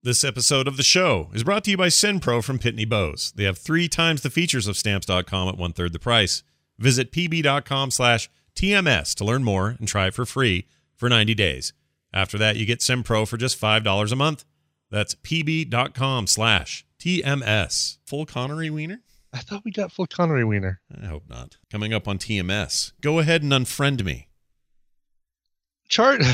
This episode of the show is brought to you by SendPro from Pitney Bowes. They have 3 times the features of Stamps.com at 1/3 the price. Visit pb.com/TMS to learn more and try it for free for 90 days. After that, you get SendPro for just $5 a month. That's pb.com/TMS. Full Connery wiener? I thought we got full Connery wiener. I hope not. Coming up on TMS. Go ahead and unfriend me. Sorry.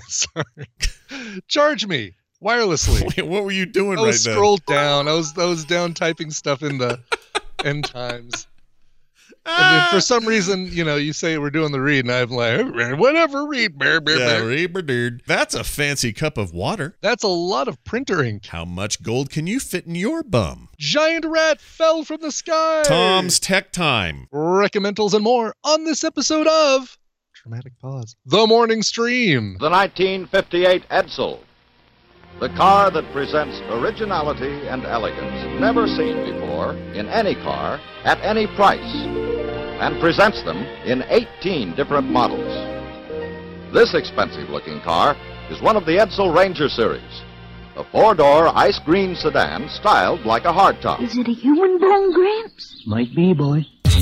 Charge me wirelessly. Wait, what were you doing I was scrolled down. I was down typing stuff in the end times. And then for some reason, you say we're doing the read, and I'm like, whatever, read. Read. That's a fancy cup of water. That's a lot of printer ink. How much gold can you fit in your bum? Giant rat fell from the sky. Tom's Tech Time. Recommendals and more on this episode of Dramatic Pause. The Morning Stream. The 1958 Edsel. The car that presents originality and elegance never seen before in any car at any price, and presents them in 18 different models. This expensive-looking car is one of the Edsel Ranger series, a 4-door ice green sedan styled like a hardtop. Is it a human bone, Gramps? Might be, boy.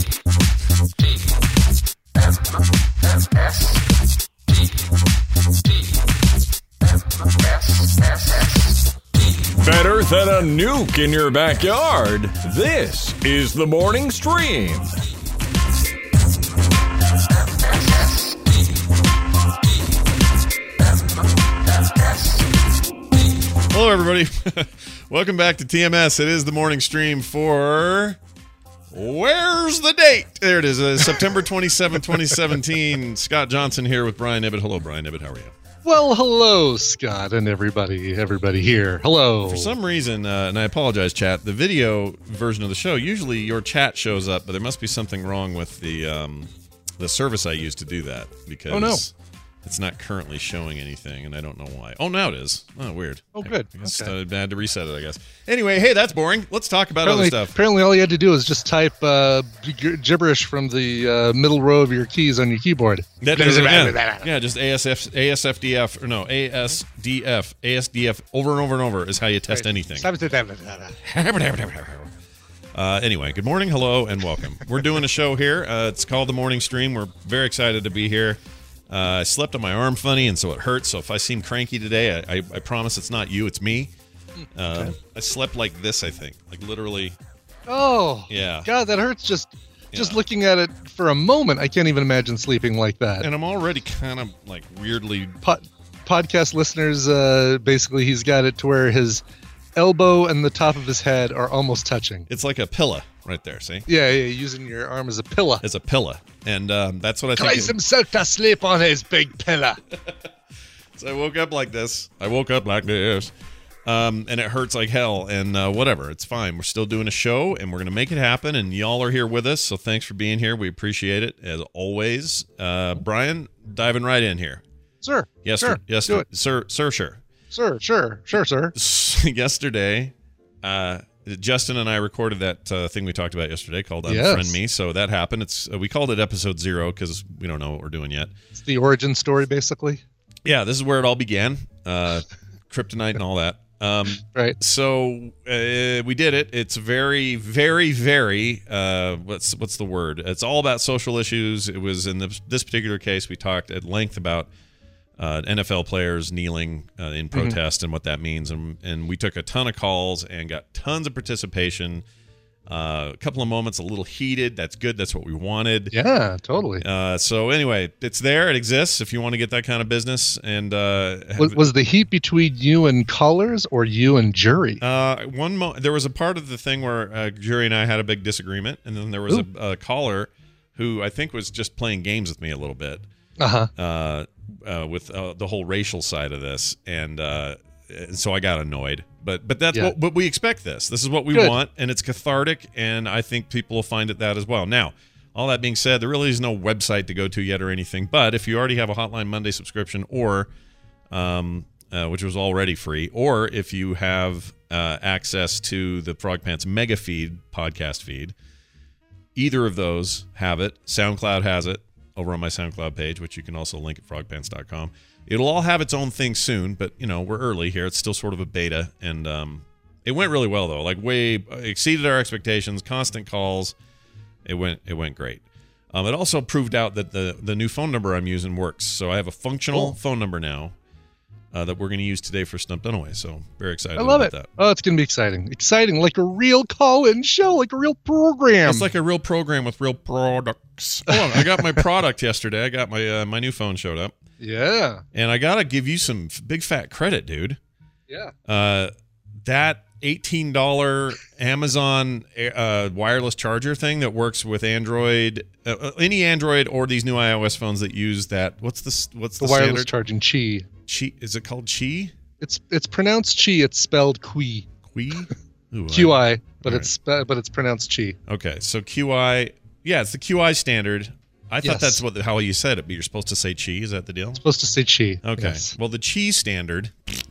Better than a nuke in your backyard. This is the Morning Stream. Hello, everybody. Welcome back to TMS. It is the Morning Stream for... Where's the date? There it is. September 27, 2017. Scott Johnson here with Brian Ibbett. Hello, Brian Ibbett. How are you? Well, hello, Scott, and everybody here. Hello. For some reason, and I apologize, chat, the video version of the show, usually your chat shows up, but there must be something wrong with the service I use to do that, because it's not currently showing anything, and I don't know why. Oh, now it is. Oh, weird. Oh, good. I guess I had to reset it, I guess. Anyway, hey, that's boring. Let's talk about other stuff. Apparently, all you had to do is just type gibberish from the middle row of your keys on your keyboard. Yeah, just ASFDF, or no, ASDF over and over and over is how you test anything. Anyway, good morning, hello, and welcome. We're doing a show here. It's called The Morning Stream. We're very excited to be here. I slept on my arm funny, and so it hurts. So if I seem cranky today, I promise it's not you, it's me. I slept like this, I think. Like literally. Oh. Yeah. God, that hurts just looking at it for a moment. I can't even imagine sleeping like that. And I'm already kind of like weirdly... Podcast listeners, basically he's got it to where his elbow and the top of his head are almost touching. It's like a pillow right there, see? Yeah, using your arm as a pillow. As a pillow. And that's what I think. Tries himself to sleep on his big pillow. So I woke up like this. And it hurts like hell. And whatever, it's fine. We're still doing a show, and we're going to make it happen. And y'all are here with us, so thanks for being here. We appreciate it, as always. Brian, diving right in here. Sir. Yes, sure. Yes, do it. Sir. Sure, sir. Yesterday, Justin and I recorded that thing we talked about yesterday called Unfriend Me. So that happened. We called it episode 0 because we don't know what we're doing yet. It's the origin story, basically. Yeah, this is where it all began. Kryptonite and all that. Right. So we did it. It's very, very, very. What's the word? It's all about social issues. It was in this particular case. We talked at length about NFL players kneeling in protest and what that means, and we took a ton of calls and got tons of participation. A couple of moments a little heated. That's good. That's what we wanted. Yeah, totally. So anyway, it's there. It exists if you want to get that kind of business. And was the heat between you and callers or you and jury? There was a part of the thing where jury and I had a big disagreement, and then there was a caller who I think was just playing games with me a little bit. With the whole racial side of this, and so I got annoyed. But that's what we expect. This is what we want, and it's cathartic, and I think people will find it that as well. Now, all that being said, there really is no website to go to yet or anything. But if you already have a Hotline Monday subscription, or which was already free, or if you have access to the Frog Pants Mega Feed podcast feed, either of those have it. SoundCloud has it over on my SoundCloud page, which you can also link at frogpants.com. It'll all have its own thing soon, but we're early here. It's still sort of a beta, and it went really well though. Like way exceeded our expectations. Constant calls. It went great. It also proved out that the new phone number I'm using works. So I have a functional phone number now that we're going to use today for Stump Dunaway. So very excited. I love about it. That. Oh, it's going to be exciting. Exciting, like a real call-in show, like a real program. It's like a real program with real products. Oh, I got my product yesterday. I got my new phone showed up. Yeah. And I got to give you some big fat credit, dude. Yeah. That $18 Amazon wireless charger thing that works with Android, any Android or these new iOS phones that use that. What's the wireless standard? charging Qi? Qi, is it called Qi? It's pronounced Qi. It's spelled Qui. Qui? Ooh, QI, but right. it's pronounced Qi. Okay, so QI. Yeah, it's the QI standard. I thought that's how you said it, but you're supposed to say Qi. Is that the deal? Supposed to say Qi. Okay. Yes. Well, the Qi standard.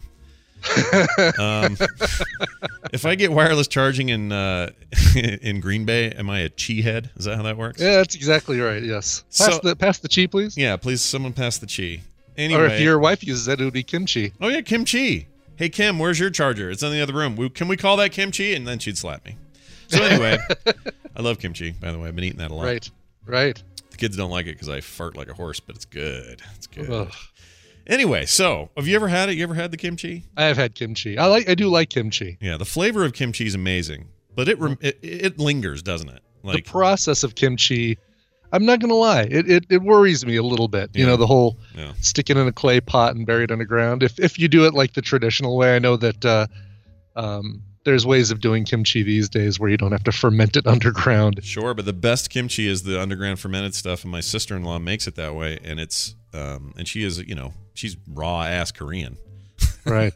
If I get wireless charging in Green Bay, am I a Qi head? Is that how that works? Yeah, that's exactly right. Yes. Pass the Qi, please. Yeah, please, someone pass the Qi. Anyway, or if your wife uses it, it would be kimchi. Oh yeah, kimchi. Hey Kim, where's your charger? It's in the other room. Can we call that kimchi? And then she'd slap me. So anyway, I love kimchi. By the way, I've been eating that a lot. Right. The kids don't like it because I fart like a horse, but it's good. It's good. Ugh. Anyway, so have you ever had it? You ever had the kimchi? I have had kimchi. I do like kimchi. Yeah, the flavor of kimchi is amazing, but it lingers, doesn't it? Like the process of kimchi, I'm not gonna lie, it worries me a little bit. Yeah. You know, the whole sticking in a clay pot and buried underground. If you do it like the traditional way, I know that there's ways of doing kimchi these days where you don't have to ferment it underground. Sure, but the best kimchi is the underground fermented stuff, and my sister-in-law makes it that way, and it's and she is, she's raw ass Korean. Right.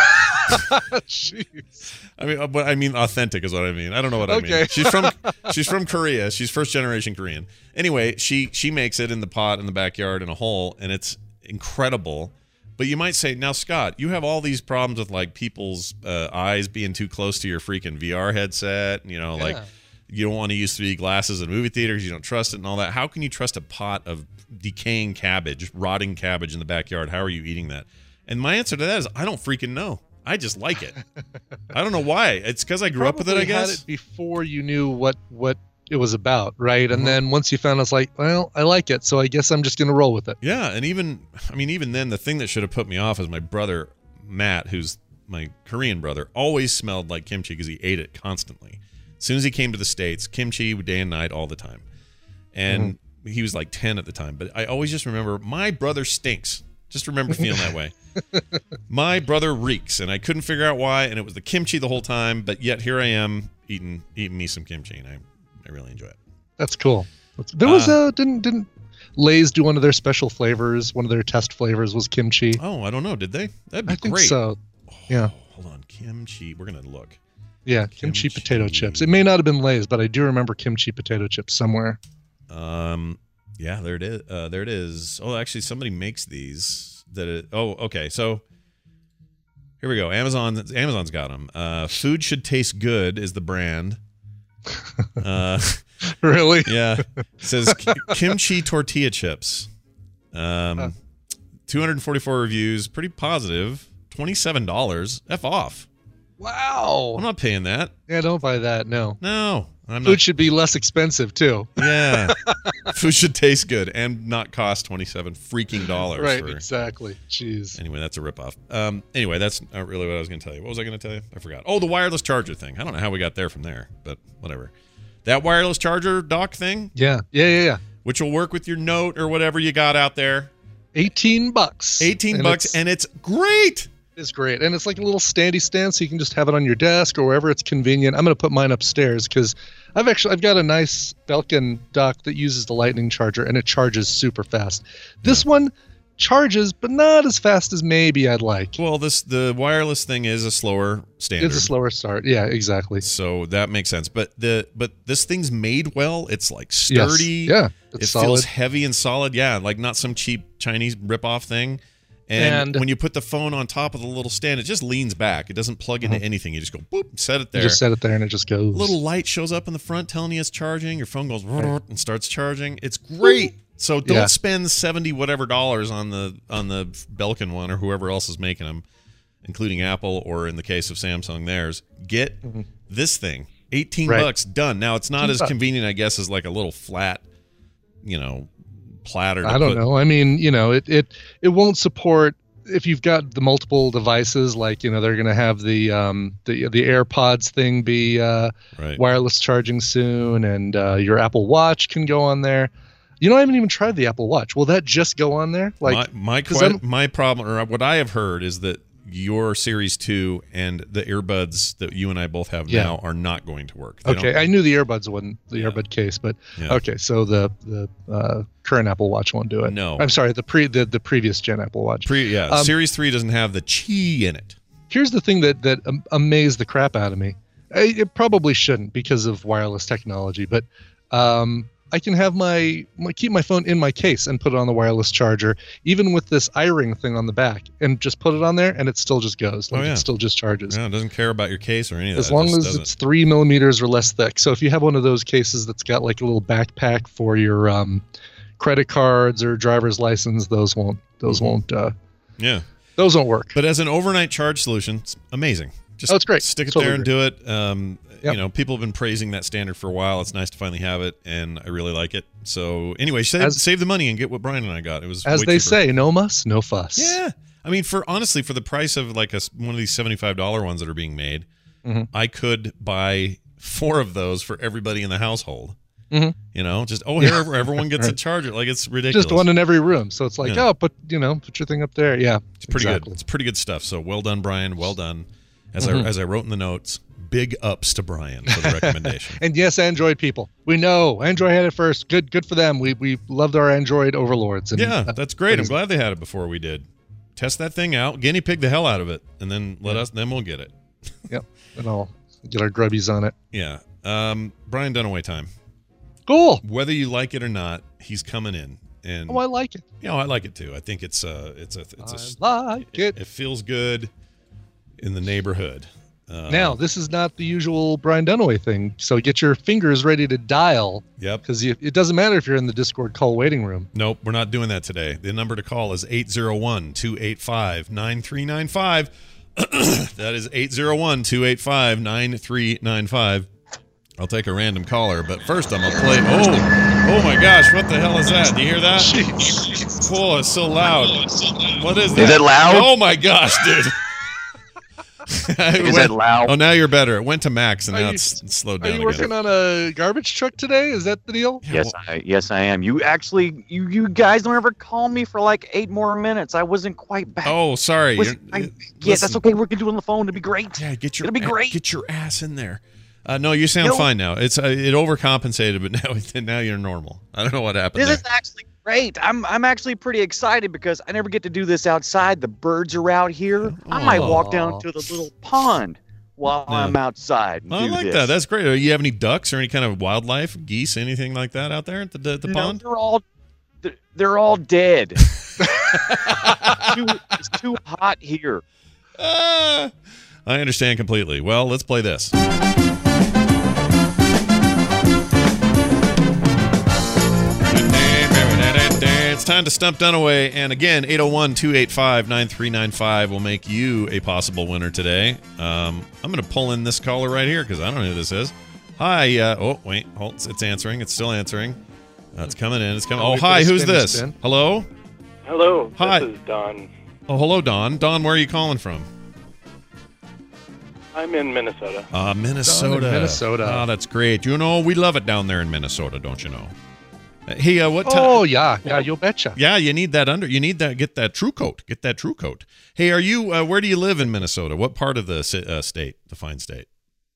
Jeez. I mean authentic is what I mean. I don't know what I mean. She's from Korea. She's first generation Korean. Anyway, she makes it in the pot in the backyard in a hole, and it's incredible. But you might say, now, Scott, you have all these problems with like people's eyes being too close to your freaking VR headset. Like you don't want to use 3D glasses in movie theaters. You don't trust it and all that. How can you trust a pot of decaying cabbage, rotting cabbage in the backyard? How are you eating that? And my answer to that is, I don't freaking know. I just like it. I don't know why. It's because I grew up with it, I guess. Had it before you knew what it was about, right? And then once you found, I was like, well, I like it, so I guess I'm just going to roll with it. Yeah, and even then, the thing that should have put me off is my brother, Matt, who's my Korean brother, always smelled like kimchi because he ate it constantly. As soon as he came to the States, kimchi day and night all the time. And he was like 10 at the time. But I always just remember, my brother stinks. Just remember feeling that way. My brother reeks, and I couldn't figure out why, and it was the kimchi the whole time, but yet here I am eating me some kimchi, and I really enjoy it. That's cool. There was didn't Lay's do one of their special flavors? One of their test flavors was kimchi. Oh, I don't know. Did they? That'd be I think great. So. Yeah. Hold on, kimchi. We're gonna look. Yeah, kimchi potato chips. It may not have been Lay's, but I do remember kimchi potato chips somewhere. Yeah, there it is. There it is. Oh, actually, somebody makes these. Okay. So here we go. Amazon's got them. Food Should Taste Good is the brand. Really? Yeah. It says kimchi tortilla chips. 244 reviews. Pretty positive. $27. F off. Wow. I'm not paying that. Yeah, don't buy that. No. Food should be less expensive too. Yeah. Food should taste good and not cost $27 freaking dollars. Right, exactly. Jeez. Anyway, that's a ripoff. Anyway, that's not really what I was going to tell you. What was I going to tell you? I forgot. Oh, the wireless charger thing. I don't know how we got there from there, but whatever. That wireless charger dock thing? Yeah. Which will work with your Note or whatever you got out there. $18. $18, and it's great. It's great, and it's like a little standy stand, so you can just have it on your desk or wherever it's convenient. I'm going to put mine upstairs because I've got a nice Belkin dock that uses the Lightning charger, and it charges super fast. This one charges, but not as fast as maybe I'd like. Well, the wireless thing is a slower standard. It's a slower start. Yeah, exactly. So that makes sense. But this thing's made well. It's like sturdy. Yes. Yeah, it feels heavy and solid. Yeah, like not some cheap Chinese ripoff thing. And when you put the phone on top of the little stand, it just leans back. It doesn't plug into anything. You just go, boop, set it there. You just set it there, and it just goes. A little light shows up in the front telling you it's charging. Your phone goes and starts charging. It's great. So don't spend $70 whatever on the Belkin one or whoever else is making them, including Apple or in the case of Samsung theirs. Get this thing. $18 done. Now it's not as convenient, I guess, as like a little flat, platter. I don't know. I mean, it won't support if you've got the multiple devices. Like they're going to have the AirPods thing be wireless charging soon, and your Apple Watch can go on there. I haven't even tried the Apple Watch. Will that just go on there? Like my problem, or what I have heard, is that your Series 2 and the earbuds that you and I both have now are not going to work. Okay, I knew the earbuds wasn't the earbud case, but okay, so the current Apple Watch won't do it. No, I'm sorry, the previous gen Apple Watch. Series 3 doesn't have the Qi in it. Here's the thing that amazed the crap out of me. It probably shouldn't because of wireless technology, but I can have keep my phone in my case and put it on the wireless charger, even with this iRing thing on the back, and just put it on there, and it still just goes. It still just charges. Yeah, it doesn't care about your case or any of that. As long as it's 3 millimeters or less thick. So if you have one of those cases that's got like a little backpack for your credit cards or driver's license, those won't work. But as an overnight charge solution, it's amazing. Just it's great. Stick it there and do it. People have been praising that standard for a while. It's nice to finally have it, and I really like it. So anyway, save the money and get what Brian and I got. It was as they say, no muss, no fuss. Yeah, I mean, for the price of like one of these $75 ones that are being made, I could buy 4 of those for everybody in the household. Everyone gets a charger. Like, it's ridiculous. Just one in every room. So it's like, put your thing up there. Yeah, it's pretty good. It's pretty good stuff. So well done, Brian. Well done. As I wrote in the notes, big ups to Brian for the recommendation. And yes, Android people, we know Android had it first. Good for them. We loved our Android overlords. And, that's great. I'm glad they had it before we did. Test that thing out, guinea pig the hell out of it, and then then we'll get it. Yep, and I'll get our grubbies on it. Yeah. Brian Dunaway time. Cool. Whether you like it or not, he's coming in. And I like it. I like it too. I think it feels good in the neighborhood. Now, this is not the usual Brian Dunaway thing, so get your fingers ready to dial. Yep. Because it doesn't matter if you're in the Discord call waiting room. Nope, we're not doing that today. The number to call is 801-285-9395. That is 801-285-9395. I'll take a random caller, but first I'm going to play... Oh my gosh, what the hell is that? Do you hear that? Jeez. Oh, it's so loud. What is that? Is it loud? Oh my gosh, dude. Is it loud? Oh, now you're better. It went to max, and now it's slowed down. Are you working on a garbage truck today? Is that the deal? Yes, I am. You actually, you guys don't ever call me for like 8 more minutes. I wasn't quite back. Oh, sorry. That's okay. We can do it on the phone. It'll be great. Yeah, it'll be great. Get your ass in there. No, you sound fine now. It's it overcompensated, but now you're normal. I don't know what happened. This is actually great. I'm actually pretty excited because I never get to do this outside. The birds are out here. I might walk down to the little pond while I'm outside. I like that. That's great. Do you have any ducks or any kind of wildlife, geese, anything like that out there at the pond? They're all dead. It's too hot here. I understand completely. Well, let's play this. It's time to stump Dunaway, and again, 801-285-9395 will make you a possible winner today. I'm going to pull in this caller right here because I don't know who this is. Hi. Wait. Hold. It's answering. It's still answering. It's coming in. It's coming. Oh, hi. Who's this? Hello? Hello. Hi. This is Don. Oh, hello, Don. Don, where are you calling from? I'm in Minnesota. Minnesota. Oh, that's great. We love it down there in Minnesota, don't you know? Hey, what time? Oh, yeah, you betcha. Yeah, you need that get that True Coat. Get that True Coat. Hey, are you, where do you live in Minnesota? What part of the state, the fine state?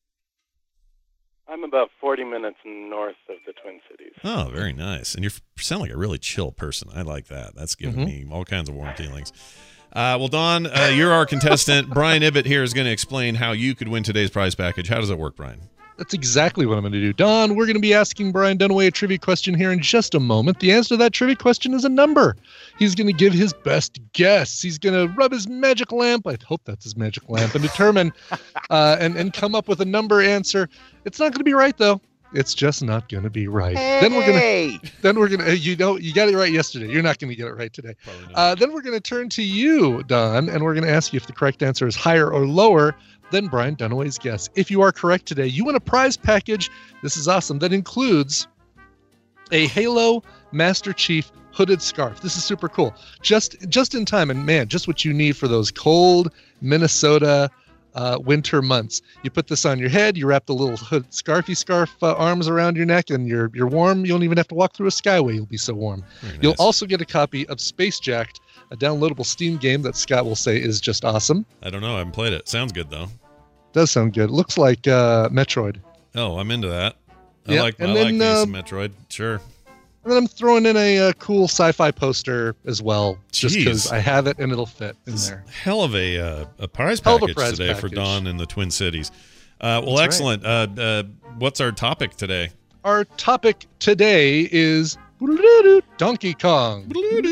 I'm about 40 minutes north of the Twin Cities. Oh, very nice. And you sound like a really chill person. I like that. That's giving me all kinds of warm feelings. Well, Don, you're our contestant. Brian Ibbett here is going to explain how you could win today's prize package. How does it work, Brian? That's exactly what I'm going to do. Don, we're going to be asking Brian Dunaway a trivia question here in just a moment. The answer to that trivia question is a number. He's going to give his best guess. He's going to rub his magic lamp. I hope that's his magic lamp, and determine and come up with a number answer. It's not going to be right, though. It's just not going to be right. Hey. Then we're gonna. You got it right yesterday. You're not going to get it right today. Then we're going to turn to you, Don, and we're going to ask you if the correct answer is higher or lower than Brian Dunaway's guess. If you are correct today, you win a prize package. This is awesome. That includes a Halo Master Chief hooded scarf. This is super cool. Just in time, and man, just what you need for those cold Minnesota winter months. You put this on your head, you wrap the little hood scarf arms around your neck, and you're warm. You don't even have to walk through a skyway. You'll be so warm. Very You'll nice. also get a copy of Space Jacked, a downloadable Steam game that Scott will say is just awesome. I don't know. I haven't played it. Sounds good though. Does sound good. Looks like Metroid. Oh, I'm into that. Yeah, I like and the then, use of Metroid. Sure. And then I'm throwing in a cool sci-fi poster as well, just Jeez. because I have it and it'll fit in This there. hell of a prize Hell of a package prize today for package. Don in the Twin Cities. Well, That's excellent. What's our topic today? Our topic today is Donkey Kong.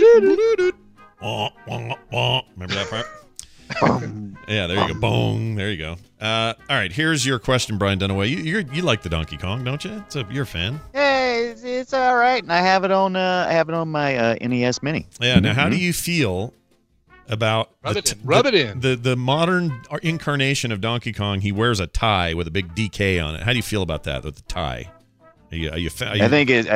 Remember that part? Yeah, there you go. Bong. There you go. All right, here's your question, Brian Dunaway. You like the Donkey Kong, don't you? You're a fan. Hey, it's all right, and I have it on my NES Mini. Yeah. Now, how do you feel about Rub it in. the modern incarnation of Donkey Kong? He wears a tie with a big DK on it. How do you feel about that with the tie? Are you I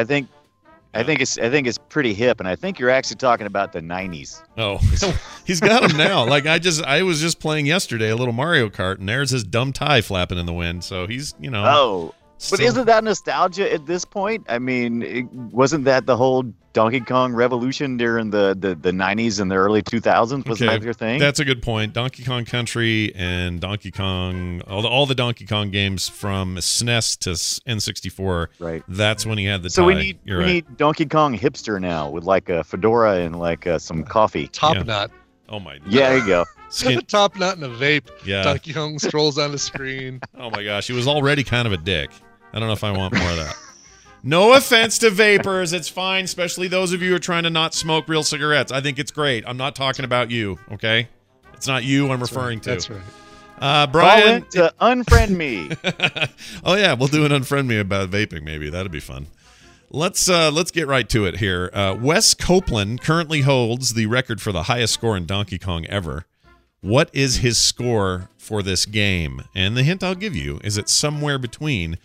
think it's pretty hip, and I think you're actually talking about the 90s. Oh, he's got him now. Like I was just playing yesterday a little Mario Kart, and there's his dumb tie flapping in the wind. So he's, Oh, but still- isn't that nostalgia at this point? I mean, wasn't that the whole Donkey Kong revolution during the 90s and the early 2000s? Wasn't that your thing? That's a good point. Donkey Kong Country and Donkey Kong, all the Donkey Kong games from SNES to N64. Right. That's when he had the tie. So we You're right. need Donkey Kong hipster now with like a fedora and like some coffee. Top Yeah. Knot. Oh my. Yeah, there you go. Top Knot and a vape. Yeah. Donkey Kong strolls on the screen. Oh my gosh, he was already kind of a dick. I don't know if I want more of that. No offense to vapors, it's fine, especially those of you who are trying to not smoke real cigarettes. I think it's great. I'm not talking about you, okay? It's not you I'm referring to. That's right. Call Brian. in to unfriend me. Oh yeah, we'll do an unfriend me about vaping. Maybe that'd be fun. Let's get right to it here. Wes Copeland currently holds the record for the highest score in Donkey Kong ever. What is his score for this game? And the hint I'll give you is it's somewhere between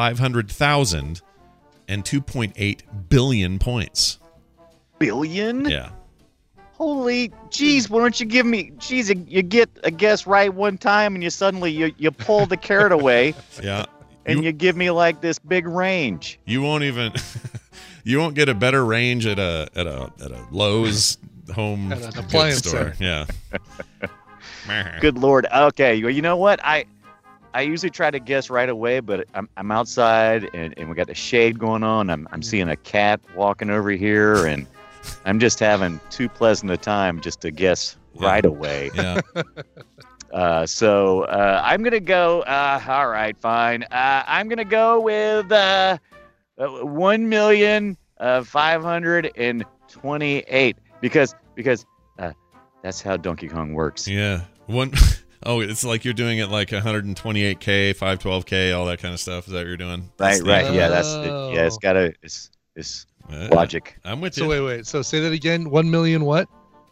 500,000 and 2.8 billion points. Billion? Yeah. Holy jeez, why don't you give me you get a guess right one time and you suddenly you pull the carrot away Yeah. and you give me like this big range. You won't even you won't get a better range at a Lowe's home At an goods appliance store. center. Yeah. Good Lord. Okay, well, you know what? I usually try to guess right away, but I'm outside and we got the shade going on. I'm seeing a cat walking over here, and I'm just having too pleasant a time just to guess right away. Yeah. So I'm gonna go. All right, fine. I'm gonna go with 1,528,000 because that's how Donkey Kong works. Yeah. Oh, it's like you're doing it like 128K, 512K, all that kind of stuff. Is that what you're doing? Right, right. Yeah, that's Oh. it. Yeah, it's gotta. It's logic. I'm with So you. wait. So say that again. 1 million what?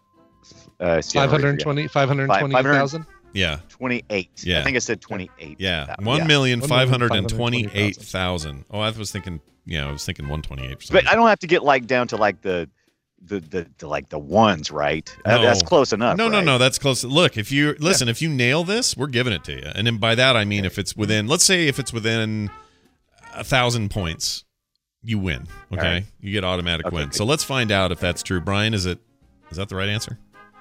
520,000. Yeah. 28. Yeah. I think I said 28. Yeah. Yeah. 1,528,000. Oh, I was thinking 128 or something. But I don't have to get like down to like the ones, right? No. That's close enough. No, right? that's close. Look, if you nail this, we're giving it to you. And then by that I mean if it's within, let's say if it's within 1,000 points, you win. Okay, right. you get automatic Okay, win. good. So let's find out if that's true. Brian, is that the right answer?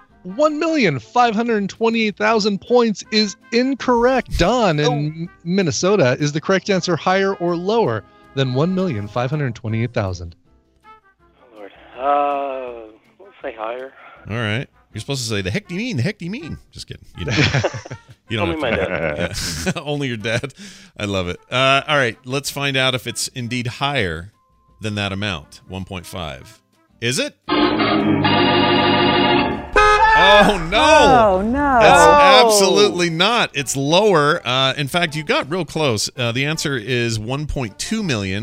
1,528,000 points is incorrect. Don in Minnesota, is the correct answer higher or lower than 1,528,000? Oh, Lord. We'll say higher. All right. You're supposed to say the heck do you mean? The heck do you mean? Just kidding. You don't. You don't Only my dad. Yeah. Only your dad. I love it. All right. Let's find out if it's indeed higher than that amount. 1.5. Is it? Oh, no. Oh, no. That's absolutely not. It's lower. In fact, you got real close. The answer is 1.2 million,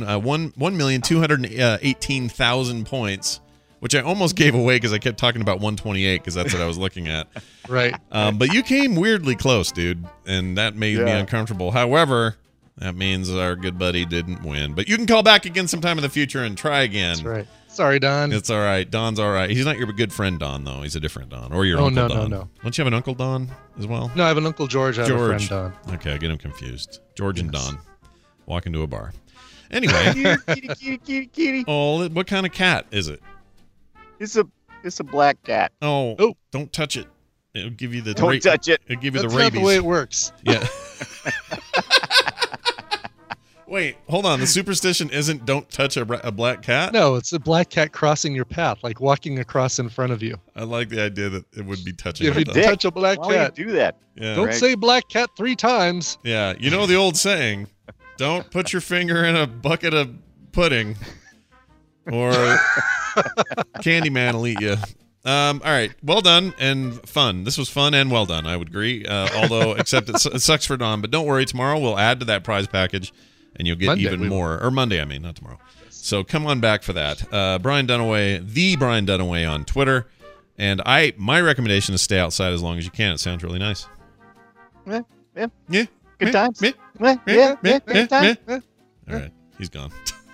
1,218,000 points, which I almost gave away because I kept talking about 128 because that's what I was looking at. Right. But you came weirdly close, dude, and that made me uncomfortable. However, that means our good buddy didn't win. But you can call back again sometime in the future and try again. That's right. Sorry, Don. It's all right. Don's all right. He's not your good friend, Don, though. He's a different Don. Or your uncle Don. No. Don't you have an Uncle Don as well? No, I have an Uncle George. I have a friend Don. Okay, I get him confused. George and Don walk into a bar. Anyway. Kitty. Oh, what kind of cat is it? It's a black cat. Oh, don't touch it. It'll give you the Don't touch it. It'll give you That's the rabies. not the way it works. Yeah. Wait, hold on. The superstition isn't don't touch a black cat? No, it's a black cat crossing your path, like walking across in front of you. I like the idea that it would be touching If you it, though. touch a black Why cat, would you do that? Yeah. don't say black cat 3 times. Yeah, you know the old saying, don't put your finger in a bucket of pudding or Candyman will eat you. All right, well done and fun. This was fun and well done, I would agree. Although, except it sucks for Don, but don't worry, tomorrow we'll add to that prize package and you'll get even more. Or Monday, I mean, not tomorrow. So come on back for that. Brian Dunaway, the Brian Dunaway on Twitter. And my recommendation is stay outside as long as you can. It sounds really nice. Yeah. Good times. Yeah. Good times. All right, he's gone.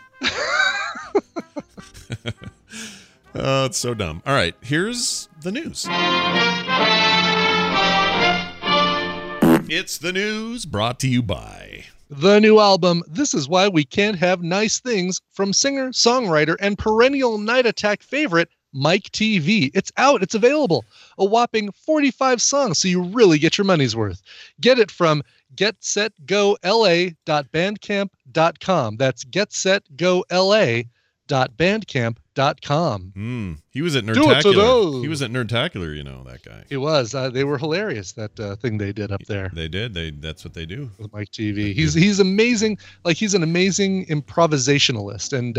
It's so dumb. All right, here's the news. It's the news brought to you by The new album, This Is Why We Can't Have Nice Things, from singer, songwriter, and perennial Night Attack favorite, Mike TV. It's out. It's available. A whopping 45 songs, so you really get your money's worth. Get it from getsetgola.bandcamp.com. That's getsetgola.bandcamp.com. He was at Do it Nerdtacular. today. He was at Nerdtacular, that guy. He was. They were hilarious, that thing they did up there. They did. That's what they do. With Mike TV. He's amazing. Like, he's an amazing improvisationalist. And,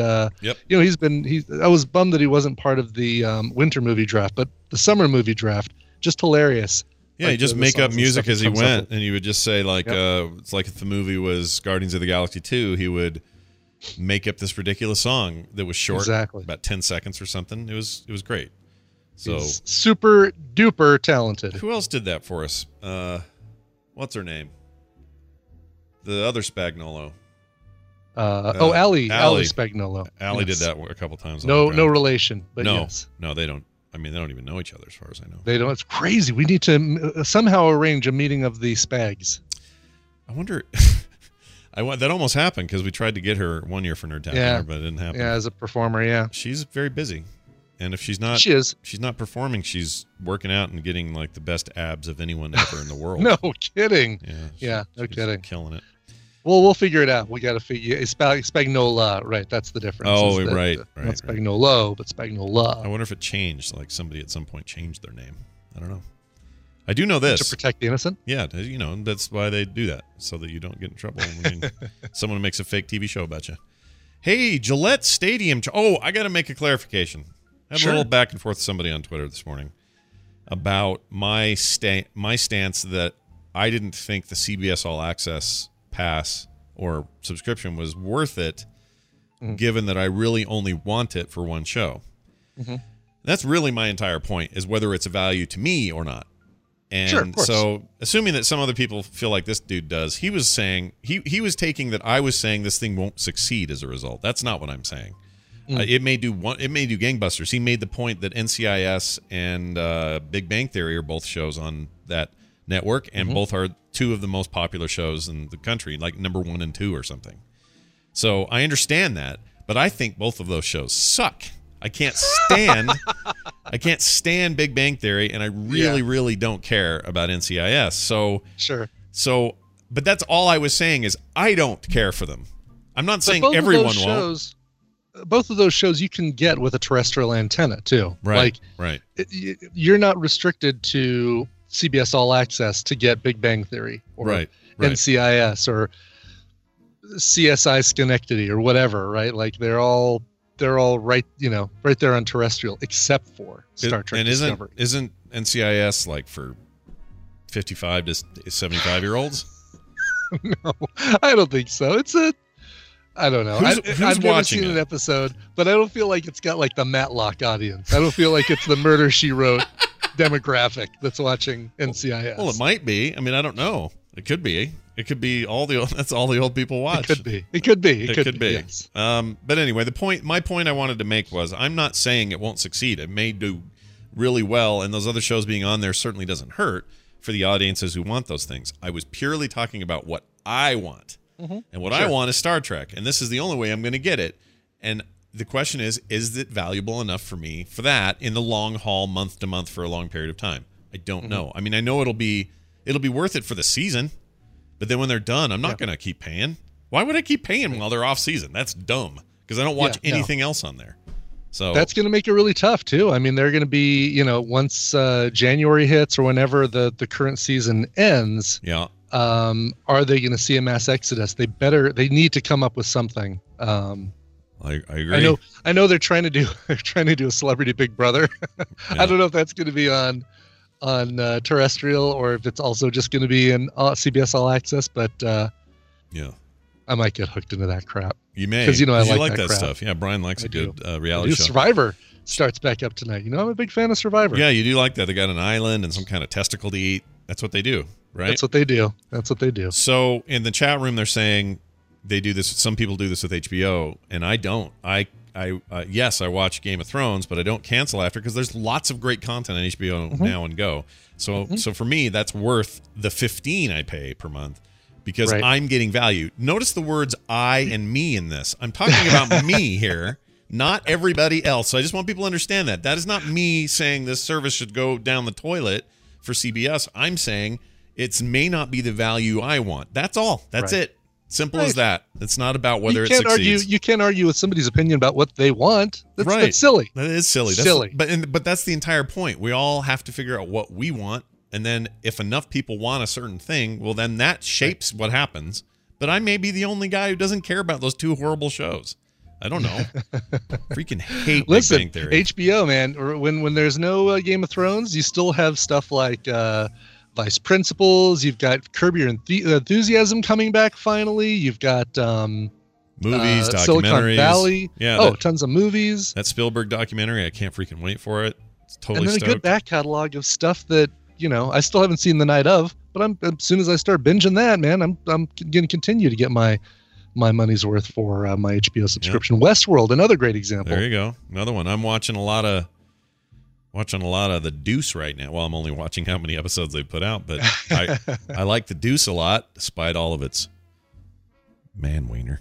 I was bummed that he wasn't part of the winter movie draft, but the summer movie draft, just hilarious. Yeah, he just make up music as he went, and he would just say, like, it's like if the movie was Guardians of the Galaxy 2, he would make up this ridiculous song that was short, about 10 seconds or something. It was great. So he's super duper talented. Who else did that for us? What's her name? The other Spagnolo. Allie Spagnolo. Allie did that a couple times. No relation, but yes. No, they don't. I mean, they don't even know each other, as far as I know. They don't. It's crazy. We need to somehow arrange a meeting of the Spags. I wonder. That almost happened because we tried to get her one year for Nerdtacular, but it didn't happen. Yeah, as a performer, yeah. She's very busy, and if she's not, she's not performing. She's working out and getting like the best abs of anyone ever in the world. No kidding. Yeah, no kidding. Killing it. Well, we'll figure it out. We got to figure Spagnola, right? That's the difference. Oh, right. Not Spagnolo, but Spagnola. I wonder if it changed. Like somebody at some point changed their name. I don't know. I do know this. To protect the innocent? Yeah, that's why they do that, so that you don't get in trouble when someone makes a fake TV show about you. Hey, Gillette Stadium. I got to make a clarification. I had a little back and forth with somebody on Twitter this morning about my stance that I didn't think the CBS All Access pass or subscription was worth it, given that I really only want it for one show. Mm-hmm. That's really my entire point, is whether it's a value to me or not. And so, assuming that some other people feel like this dude does, he was saying he was taking that I was saying this thing won't succeed as a result. That's not what I'm saying. It may do gangbusters. He made the point that NCIS and Big Bang Theory are both shows on that network, and both are two of the most popular shows in the country, like number 1 and 2 or something. So I understand that, but I think both of those shows suck. I can't stand Big Bang Theory, and I really don't care about NCIS. So, but that's all I was saying is I don't care for them. I'm not saying everyone won't. Both of those shows you can get with a terrestrial antenna too. Right. You're not restricted to CBS All Access to get Big Bang Theory or NCIS or CSI Schenectady or whatever. Right? Like they're all right there on terrestrial, except for Star Trek Discovery. NCIS like for 55 to 75-year-olds? No, I don't think so. I don't know. I've never seen an episode, but I don't feel like it's got like the Matlock audience. I don't feel like it's the Murder, She Wrote demographic that's watching NCIS. Well, it might be. I mean, I don't know. It could be. It could be that's all the old people watch. It could be. Yes. But anyway, my point I wanted to make was I'm not saying it won't succeed. It may do really well, and those other shows being on there certainly doesn't hurt for the audiences who want those things. I was purely talking about what I want. Mm-hmm. And what I want is Star Trek, and this is the only way I'm going to get it. And the question is it valuable enough for me for that in the long haul, month to month, for a long period of time? I don't know. I mean, I know it'll be worth it for the season, but then when they're done, I'm not going to keep paying. Why would I keep paying while they're off season? That's dumb, because I don't watch anything else on there. So that's going to make it really tough too. I mean, they're going to be, once January hits or whenever the current season ends. Yeah. Are they going to see a mass exodus? They need to come up with something. I agree. I know they're trying to do a Celebrity Big Brother. Yeah. I don't know if that's going to be on terrestrial or if it's also just going to be in CBS All Access, but I might get hooked into that crap. You may, because I like that crap. stuff. Yeah, Brian likes a good reality show. Survivor starts back up tonight. I'm a big fan of Survivor. Yeah, you do like that. They got an island and some kind of testicle to eat. That's what they do. Right? That's what they do. So in the chat room, they're saying they do this. Some people do this with HBO, and I don't. Yes, I watch Game of Thrones, but I don't cancel after because there's lots of great content on HBO now and Go. So for me, that's worth the $15 I pay per month because I'm getting value. Notice the words "I" and "me" in this. I'm talking about me here, not everybody else. So I just want people to understand that. That is not me saying this service should go down the toilet for CBS. I'm saying it may not be the value I want. That's all. That's it. Simple as that. It's not about whether it succeeds. You can't argue with somebody's opinion about what they want. That's silly. That is silly. Silly. But that's the entire point. We all have to figure out what we want, and then if enough people want a certain thing, well, then that shapes what happens. But I may be the only guy who doesn't care about those two horrible shows. I don't know. Freaking hate Big Bang Theory. HBO, man. When there's no Game of Thrones, you still have stuff like Vice Principals. You've got Curb Your Enthusiasm coming back finally. You've got movies, documentaries, Silicon Valley. Yeah, tons of movies. That Spielberg documentary, I can't freaking wait for it. It's totally stoked. A good back catalog of stuff that I still haven't seen the night of. But as soon as I start binging that, man, I'm going to continue to get my money's worth for my HBO subscription. Westworld, another great example. There you go, another one. I'm watching a lot of The Deuce right now. Well, I'm only watching how many episodes they put out, but I like The Deuce a lot, despite all of its man wiener.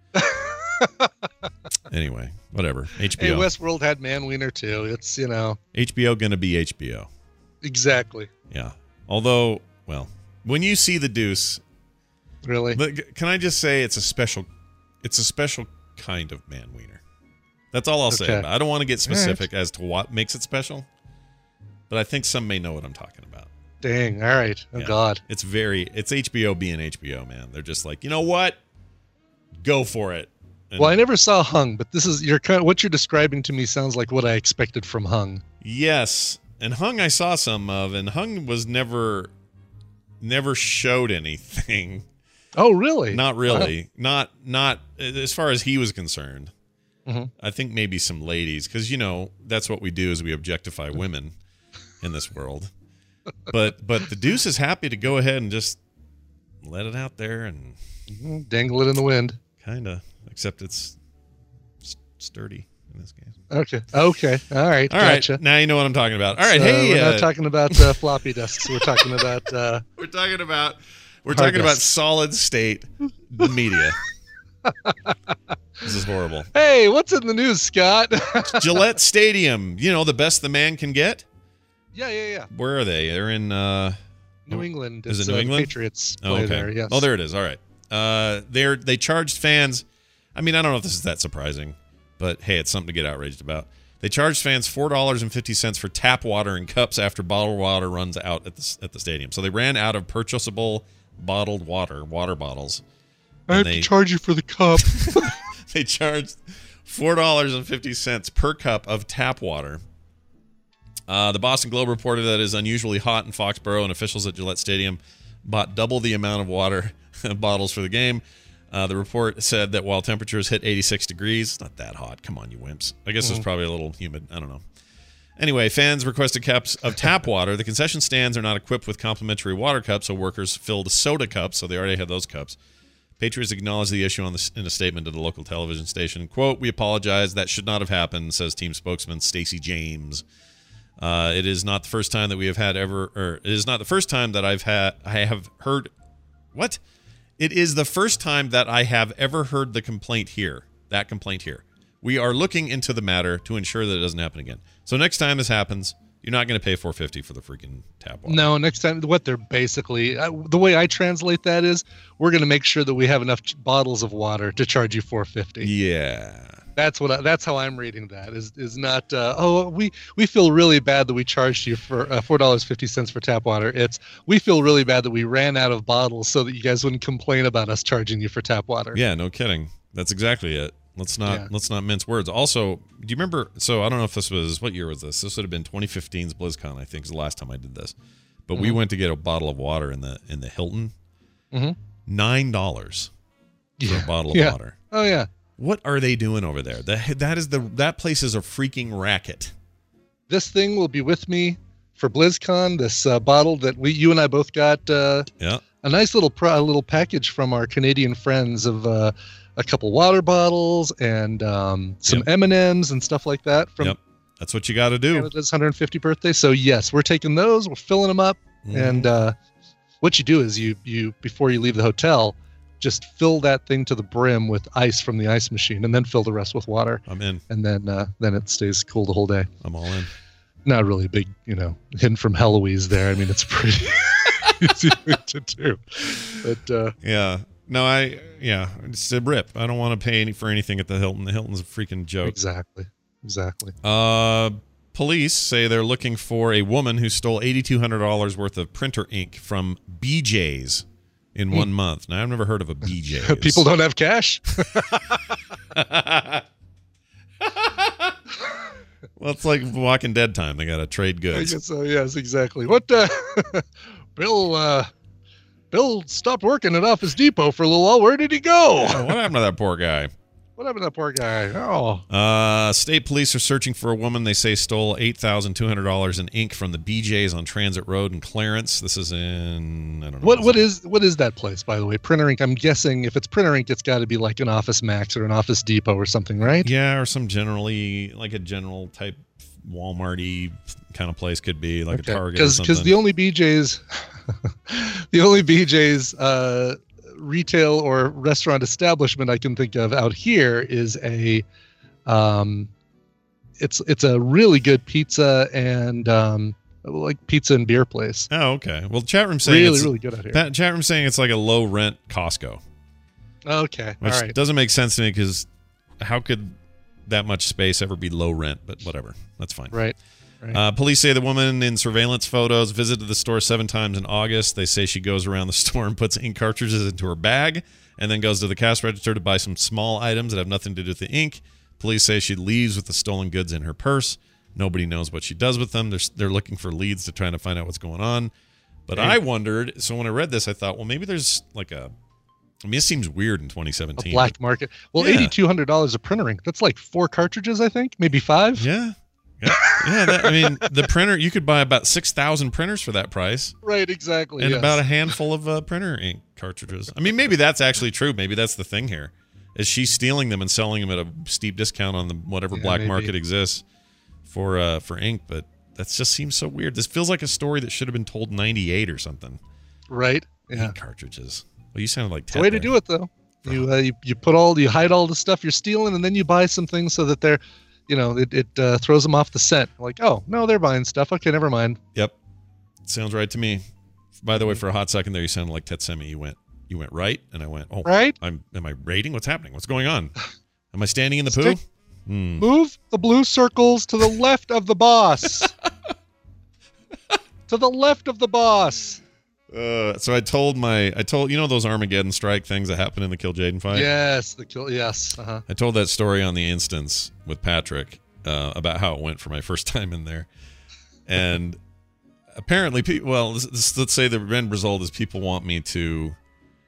Anyway, whatever. HBO. Hey, Westworld had man wiener too. It's HBO gonna be HBO. Exactly. Yeah. Although, well, when you see The Deuce, really, can I just say it's a special kind of man wiener. That's all I'll say about it. I don't want to get specific as to what makes it special, but I think some may know what I'm talking about. Dang. All right. Oh, yeah. God. It's HBO being HBO, man. They're just like, you know what? Go for it. And I never saw Hung, but this is what you're describing to me sounds like what I expected from Hung. Yes. And Hung I saw some of, and Hung was never showed anything. Oh, really? Not really. Wow. Not as far as he was concerned. Mm-hmm. I think maybe some ladies, because that's what we do is we objectify women in this world. But the Deuce is happy to go ahead and just let it out there and dangle it in the wind. Kinda, except it's sturdy in this case. Okay. All right. Gotcha. Right. Now you know what I'm talking about. All right. So hey, we're not talking about floppy disks. We're talking about. We're talking about solid state media. This is horrible. Hey, what's in the news, Scott? Gillette Stadium. The best the man can get? Yeah. Where are they? They're in New England. Is it New England? The Patriots play there, yes. Oh, there it is. All right. They charged fans. I mean, I don't know if this is that surprising, but hey, it's something to get outraged about. They charged fans $4.50 for tap water in cups after bottled water runs out at the stadium. So they ran out of purchasable bottled water bottles. I have to charge you for the cup. They charged $4.50 per cup of tap water. The Boston Globe reported that it is unusually hot in Foxborough, and officials at Gillette Stadium bought double the amount of water bottles for the game. The report said that while temperatures hit 86 degrees, it's not that hot. Come on, you wimps. I guess it's probably a little humid. I don't know. Anyway, fans requested cups of tap water. The concession stands are not equipped with complimentary water cups, so workers filled soda cups, so they already had those cups. Patriots acknowledged the issue in a statement to the local television station. Quote, "We apologize. That should not have happened," says team spokesman Stacey James. It is not the first time that we have had it is not the first time that I have heard what? It is the first time that I have ever heard the complaint here. That complaint here. We are looking into the matter to ensure that it doesn't happen again. So next time this happens, you're not going to pay $4.50 for the freaking tap water. No, next time, what they're basically, the way I translate that is, we're going to make sure that we have enough bottles of water to charge you $4.50. Yeah. That's how I'm reading that. Is not we feel really bad that we charged you for $4.50 for tap water. It's we feel really bad that we ran out of bottles so that you guys wouldn't complain about us charging you for tap water. Yeah, no kidding. That's exactly it. Let's not mince words. Also, do you remember? So I don't know if this was what year was this? This would have been 2015's BlizzCon. I think is the last time I did this. But we went to get a bottle of water in the Hilton. $9 for a bottle of water. Oh yeah. What are they doing over there? That place is a freaking racket. This thing will be with me for BlizzCon. This bottle that you and I both got. A nice little package from our Canadian friends of a couple water bottles and some M&Ms and stuff like that. That's what you got to do. Canada's 150th birthday. So yes, we're taking those. We're filling them up, and what you do is you before you leave the hotel, just fill that thing to the brim with ice from the ice machine, and then fill the rest with water. I'm in. And then it stays cool the whole day. I'm all in. Not really a big, hidden from Heloise there. I mean, it's pretty easy thing to do. But it's a rip. I don't want to pay for anything at the Hilton. The Hilton's a freaking joke. Exactly. Police say they're looking for a woman who stole $8,200 worth of printer ink from BJ's in 1 month. Now, I've never heard of a BJ's. People don't have cash. Well, it's like Walking Dead time. They got to trade goods. I guess so. Yes, exactly. What? Bill stopped working at Office Depot for a little while. Where did he go? What happened to that poor guy? Oh. State police are searching for a woman they say stole $8,200 in ink from the BJ's on Transit Road in Clarence. This is in, I don't know. What is that place, by the way? Printer ink. I'm guessing if it's printer ink, it's got to be like an Office Max or an Office Depot or something, right? Yeah, or some generally like a general type Walmart-y kind of place, could be like a Target or something. Because the only BJ's retail or restaurant establishment I can think of out here is it's a really good pizza and like pizza and beer place. Oh, okay. Well, chat room saying really good out here. Chat room saying it's like a low rent Costco. Okay, which all right. Doesn't make sense to me because how could that much space ever be low rent? But whatever, that's fine. Right. Police say the woman in surveillance photos visited the store 7 times in August. They say she goes around the store and puts ink cartridges into her bag and then goes to the cash register to buy some small items that have nothing to do with the ink. Police say she leaves with the stolen goods in her purse. Nobody knows what she does with them. They're looking for leads to try to find out what's going on. But I wondered, so when I read this, I thought, well, maybe there's like it seems weird in 2017. A black market. Well, $8,200 of printer ink. That's like 4 cartridges, I think, maybe 5. Yeah. The printer, you could buy about 6,000 printers for that price. Right, exactly. And about a handful of printer ink cartridges. I mean, maybe that's actually true. Maybe that's the thing here. Is she stealing them and selling them at a steep discount on the whatever black market exists for ink? But that just seems so weird. This feels like a story that should have been told in 98 or something. Right. Yeah. Ink cartridges. Well, you sounded like Ted. The way to do it, though. You hide all the stuff you're stealing, and then you buy some things so that they're, it throws them off the scent. Like, oh no, they're buying stuff. Okay, never mind. Yep, sounds right to me. By the way, for a hot second there, you sounded like Tetsemi. You went right, and I went, oh, right. Am I raiding? What's happening? What's going on? Am I standing in the poo? Move the blue circles to the left of the boss. To the left of the boss. So I told those Armageddon strike things that happened in the Kill Jaden fight? Yes, Uh-huh. I told that story on the Instance with Patrick about how it went for my first time in there. And apparently, let's say the end result is people want me to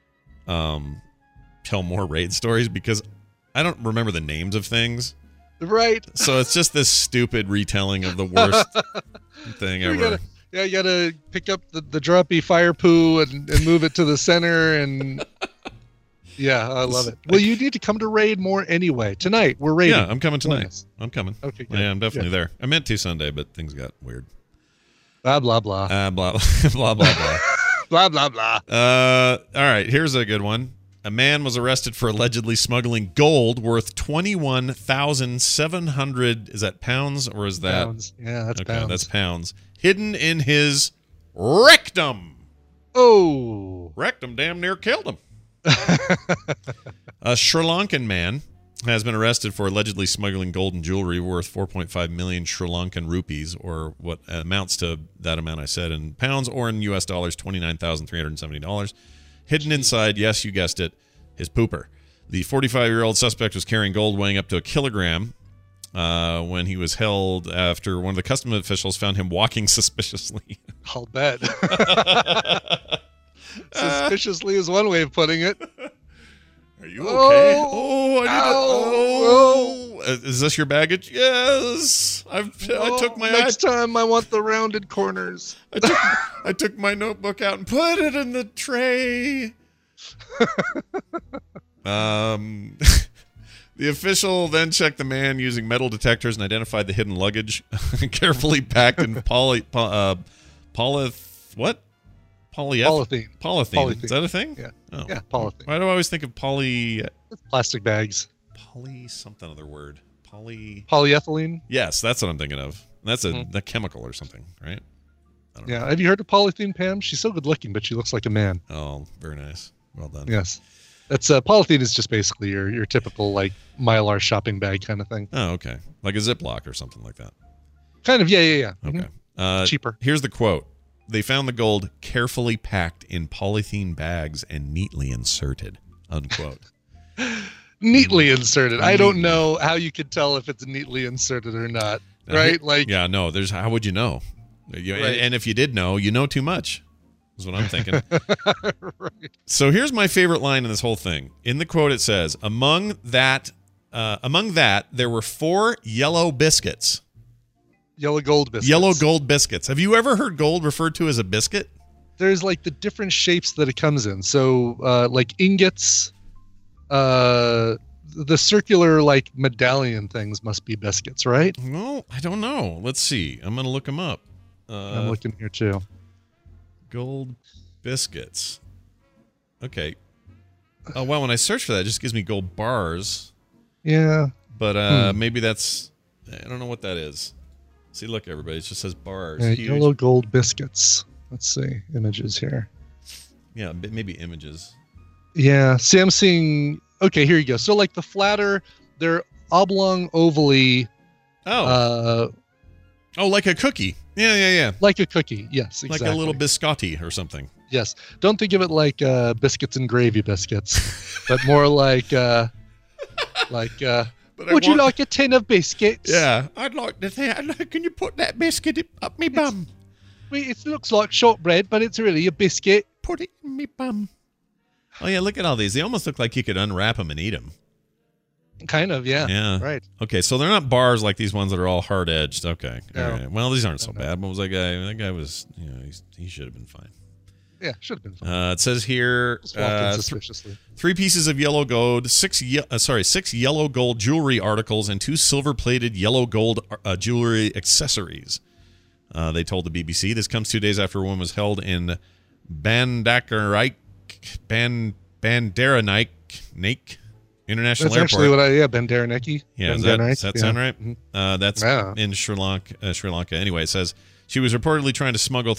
tell more raid stories because I don't remember the names of things. Right. So it's just this stupid retelling of the worst thing ever. You gotta pick up the droppy fire poo and move it to the center, and yeah, I love it. Well, you need to come to raid more anyway. Tonight we're raiding. Yeah, I'm coming tonight. I'm coming. Okay, good. Yeah, I'm definitely there. I meant to Sunday, but things got weird. Blah blah blah. Blah blah blah blah. Blah blah blah. All right, here's a good one. A man was arrested for allegedly smuggling gold worth 21,700. Is that pounds or is that pounds? Yeah, that's okay, pounds. That's pounds. Hidden in his rectum. Oh, Rectum damn near killed him. A Sri Lankan man has been arrested for allegedly smuggling gold and jewelry worth 4.5 million Sri Lankan rupees, or what amounts to that amount I said in pounds, or in U.S. dollars, $29,370. Hidden inside, yes, you guessed it, his pooper. The 45-year-old suspect was carrying gold weighing up to a kilogram when he was held after one of the customs officials found him walking suspiciously. I'll bet. Suspiciously is one way of putting it. Are you okay? Is this your baggage? Yes. I took my. Next time, I want the rounded corners. I took my notebook out and put it in the tray. The official then checked the man using metal detectors and identified the hidden luggage, carefully packed in polyethylene. Polythene. Is that a thing? Yeah. Oh. Yeah, polythene. Why do I always think of Plastic bags. Something other word? Polyethylene? Yes, that's what I'm thinking of. That's a chemical or something, right? I don't know. Have you heard of Polythene Pam? She's so good looking, but she looks like a man. Oh, very nice. Well done. Yes. That's polythene is just basically your typical like Mylar shopping bag kind of thing. Oh, okay. Like a Ziploc or something like that. Kind of, yeah. Okay. Cheaper. Here's the quote. They found the gold carefully packed in polythene bags and neatly inserted, unquote. Neatly inserted. I don't know how you could tell if it's neatly inserted or not, right? How would you know? Right. And if you did know, you know too much, is what I'm thinking. Right. So here's my favorite line in this whole thing. In the quote, it says, among that, there were 4 yellow biscuits. Yellow gold biscuits. Yellow gold biscuits. Have you ever heard gold referred to as a biscuit? There's like the different shapes that it comes in. So like ingots, the circular like medallion things must be biscuits, right? No, I don't know. Let's see. I'm going to look them up. I'm looking here too. Gold biscuits. Okay. Oh, well, when I search for that, it just gives me gold bars. Yeah. But maybe that's... I don't know what that is. See, look, everybody. It just says bars. Yeah, yellow gold biscuits. Let's see. Images here. Yeah, maybe images. Yeah. See, I'm seeing... Okay, here you go. So, like the flatter, they're oblong ovally... like a cookie. Yeah. Like a cookie. Yes, exactly. Like a little biscotti or something. Yes. Don't think of it like biscuits and gravy biscuits, but more like... Would you like a tin of biscuits? Yeah, I'd like to think. Can you put that biscuit up me bum? It looks like shortbread, but it's really a biscuit. Put it in me bum. Oh, yeah, look at all these. They almost look like you could unwrap them and eat them. Kind of, yeah. Yeah. Right. Okay, so they're not bars like these ones that are all hard-edged. Okay. No. All right. Well, these aren't so bad. What was that guy? That guy was, he should have been fine. Yeah, should have been fine. It says here, suspiciously. 3 pieces of yellow gold, 6 yellow gold jewelry articles, and 2 silver-plated yellow gold jewelry accessories. They told the BBC. This comes 2 days after a woman was held in Bandaranaike International That's Airport. actually what Bandaranaike. Yeah, does that sound right? Mm-hmm. That's in Sri Lanka. Anyway, it says she was reportedly trying to smuggle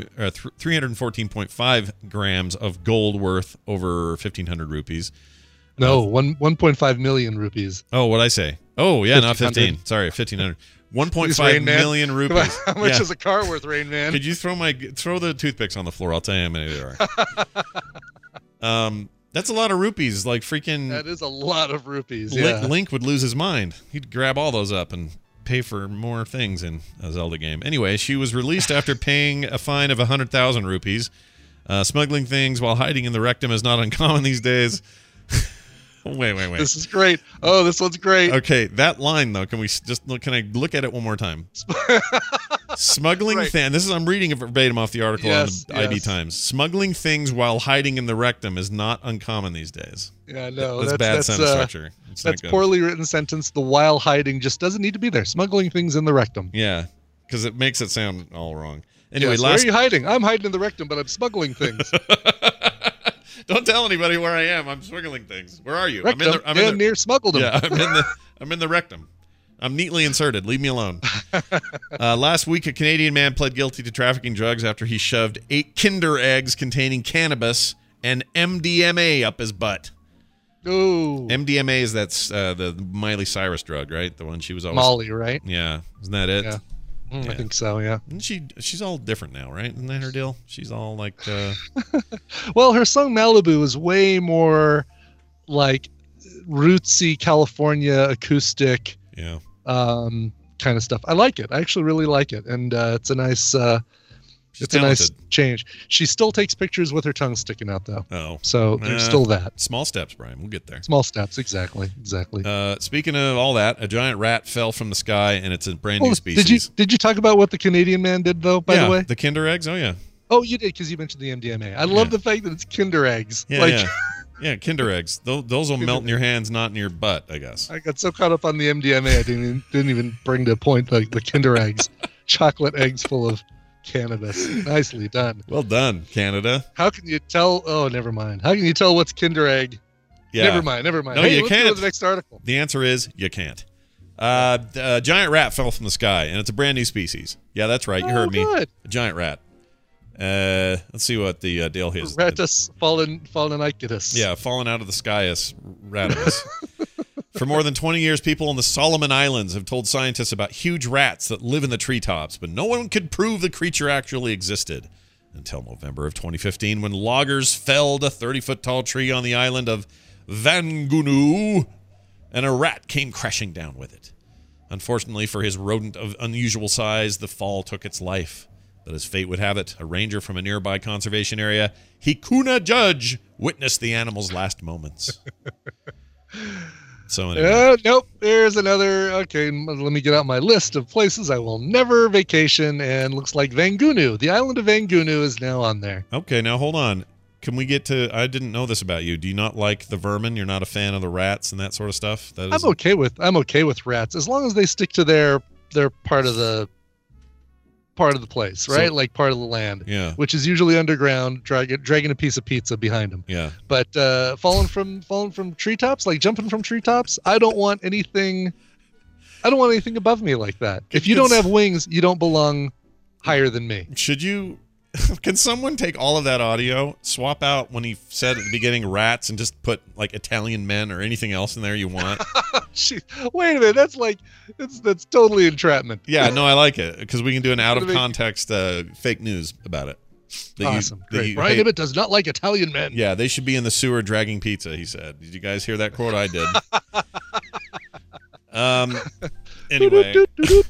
314.5 grams of gold worth over 1,500 rupees. No, 1.5 million rupees. Oh, what'd I say? Oh, yeah, not 15. Sorry, 1,500. 1.5 million rupees. How much is a car worth, Rain Man? Could you throw the toothpicks on the floor? I'll tell you how many there are. That's a lot of rupees. Like freaking. That is a lot of rupees. Link would lose his mind. He'd grab all those up and pay for more things in a Zelda game. Anyway, she was released after paying a fine of 100,000 rupees. Smuggling things while hiding in the rectum is not uncommon these days. Wait. This is great. Oh, this one's great. Okay, that line though. Can I look at it one more time? Smuggling things. I'm reading it verbatim off the article on the ID Times. Smuggling things while hiding in the rectum is not uncommon these days. Yeah, no, that's bad sentence structure. That's poorly written sentence. The while hiding just doesn't need to be there. Smuggling things in the rectum. Yeah, because it makes it sound all wrong. Anyway, where are you hiding? I'm hiding in the rectum, but I'm smuggling things. Don't tell anybody where I am. I'm smuggling things. Where are you? Rectum. I'm near smuggled them. Yeah, I'm in the rectum. I'm neatly inserted. Leave me alone. Last week, a Canadian man pled guilty to trafficking drugs after he shoved 8 Kinder eggs containing cannabis and MDMA up his butt. Ooh. MDMA is the Miley Cyrus drug, right? The one she was always Molly, right? Yeah, isn't that it? Yeah. I think so, yeah. And she's all different now, right? Isn't that her deal? She's all like... Well, her song Malibu is way more like rootsy California acoustic kind of stuff. I like it. I actually really like it. And it's a nice... It's talented. A nice change. She still takes pictures with her tongue sticking out, though. Oh. So there's still that. Small steps, Brian. We'll get there. Small steps, exactly. Speaking of all that, a giant rat fell from the sky, and it's a brand new species. Did you talk about what the Canadian man did, though, by the way? The Kinder eggs? Oh, yeah. Oh, you did, because you mentioned the MDMA. I love the fact that it's Kinder eggs. Yeah, Kinder eggs. Those will melt in your hands, not in your butt, I guess. I got so caught up on the MDMA, I didn't even bring to point the Kinder eggs. Chocolate eggs full of cannabis. Nicely done. Well done, Canada. How can you tell? Oh, never mind. How can you tell what's Kinder egg? Yeah. Never mind. No, hey, you can't. Go to the next article. The answer is you can't. A giant rat fell from the sky, and it's a brand new species. Yeah, that's right. You heard me. Good. A giant rat. Let's see what the deal is. Ratus fallen-icatus. Yeah, fallen out of the sky is ratus. For more than 20 years, people on the Solomon Islands have told scientists about huge rats that live in the treetops, but no one could prove the creature actually existed until November of 2015, when loggers felled a 30-foot tall tree on the island of Vangunu, and a rat came crashing down with it. Unfortunately for his rodent of unusual size, the fall took its life. But as fate would have it, a ranger from a nearby conservation area, Hikuna Judge, witnessed the animal's last moments. So anyway. Nope. There's another. Okay, let me get out my list of places I will never vacation, and looks like Vangunu. The island of Vangunu is now on there. Okay, now hold on. Can we get to? I didn't know this about you. Do you not like the vermin? You're not a fan of the rats and that sort of stuff. I'm okay with rats as long as they stick to their part of the place, right? So, like part of the land, which is usually underground, dragging a piece of pizza behind them. Yeah. But falling from treetops, like jumping from treetops, I don't want anything above me like that. If you don't have wings, you don't belong higher than me. Should you? Can someone take all of that audio, swap out when he said at the beginning rats, and just put like Italian men or anything else in there you want? Wait a minute, that's totally entrapment. Yeah, no, I like it because we can do an out of context fake news about it. Awesome, great. Brian Ibbott does not like Italian men. Yeah, they should be in the sewer dragging pizza. He said. Did you guys hear that quote? I did. Anyway.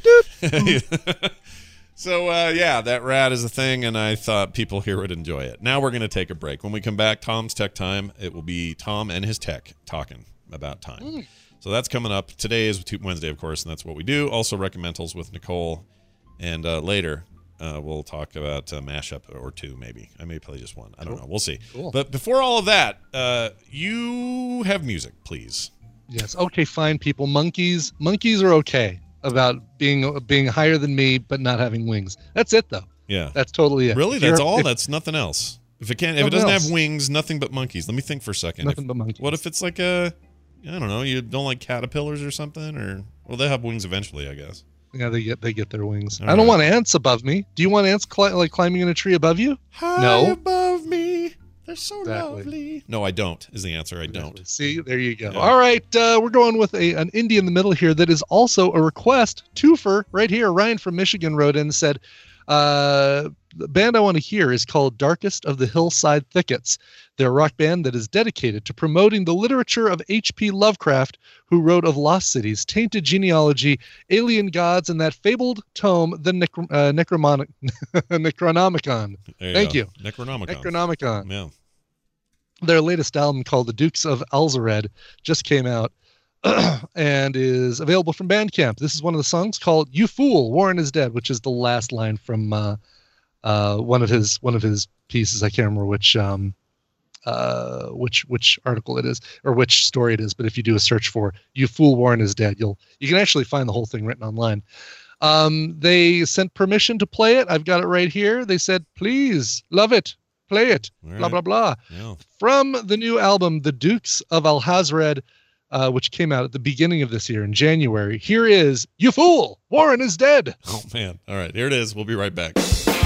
So, that rat is a thing, and I thought people here would enjoy it. Now we're going to take a break. When we come back, Tom's Tech Time. It will be Tom and his tech talking about time. So that's coming up. Today is Wednesday, of course, and that's what we do. Also, Recommendals with Nicole. And later, we'll talk about a mashup or two, maybe. I may play just one. I don't know. We'll see. Cool. But before all of that, you have music, please. Yes. Okay, fine, people. Monkeys are okay about being higher than me but not having wings. That's it, though. Yeah. That's totally it. Really? That's all? That's nothing else? If it doesn't have wings, nothing but monkeys. Let me think for a second. Nothing but monkeys. What if it's like I don't know, you don't like caterpillars or something? Or well, they have wings eventually, I guess. Yeah, they get their wings. All I don't want ants above me. Do you want ants climbing in a tree above you? High above me. They're so lovely. No, I don't, is the answer. I don't. See, there you go. Yeah. All right, we're going with an indie in the middle here that is also a request. Twofer right here. Ryan from Michigan wrote in and said, The band I want to hear is called Darkest of the Hillside Thickets. They're a rock band that is dedicated to promoting the literature of H.P. Lovecraft, who wrote of lost cities, tainted genealogy, alien gods, and that fabled tome, the Necronomicon. Thank you. Necronomicon. Yeah. Their latest album, called The Dukes of Alzared, just came out and is available from Bandcamp. This is one of the songs called "You Fool, Warren is Dead," which is the last line from one of his pieces. I can't remember which article it is or which story it is, but if you do a search for "You Fool, Warren is Dead," you can actually find the whole thing written online. They sent permission to play it. I've got it right here. They said, "Please, love it. Play it," right. Blah, blah, blah. Yeah. From the new album, The Dukes of Alhazred, which came out at the beginning of this year in January. Here is "You Fool, Warren is Dead." Oh, man. All right, here it is. We'll be right back.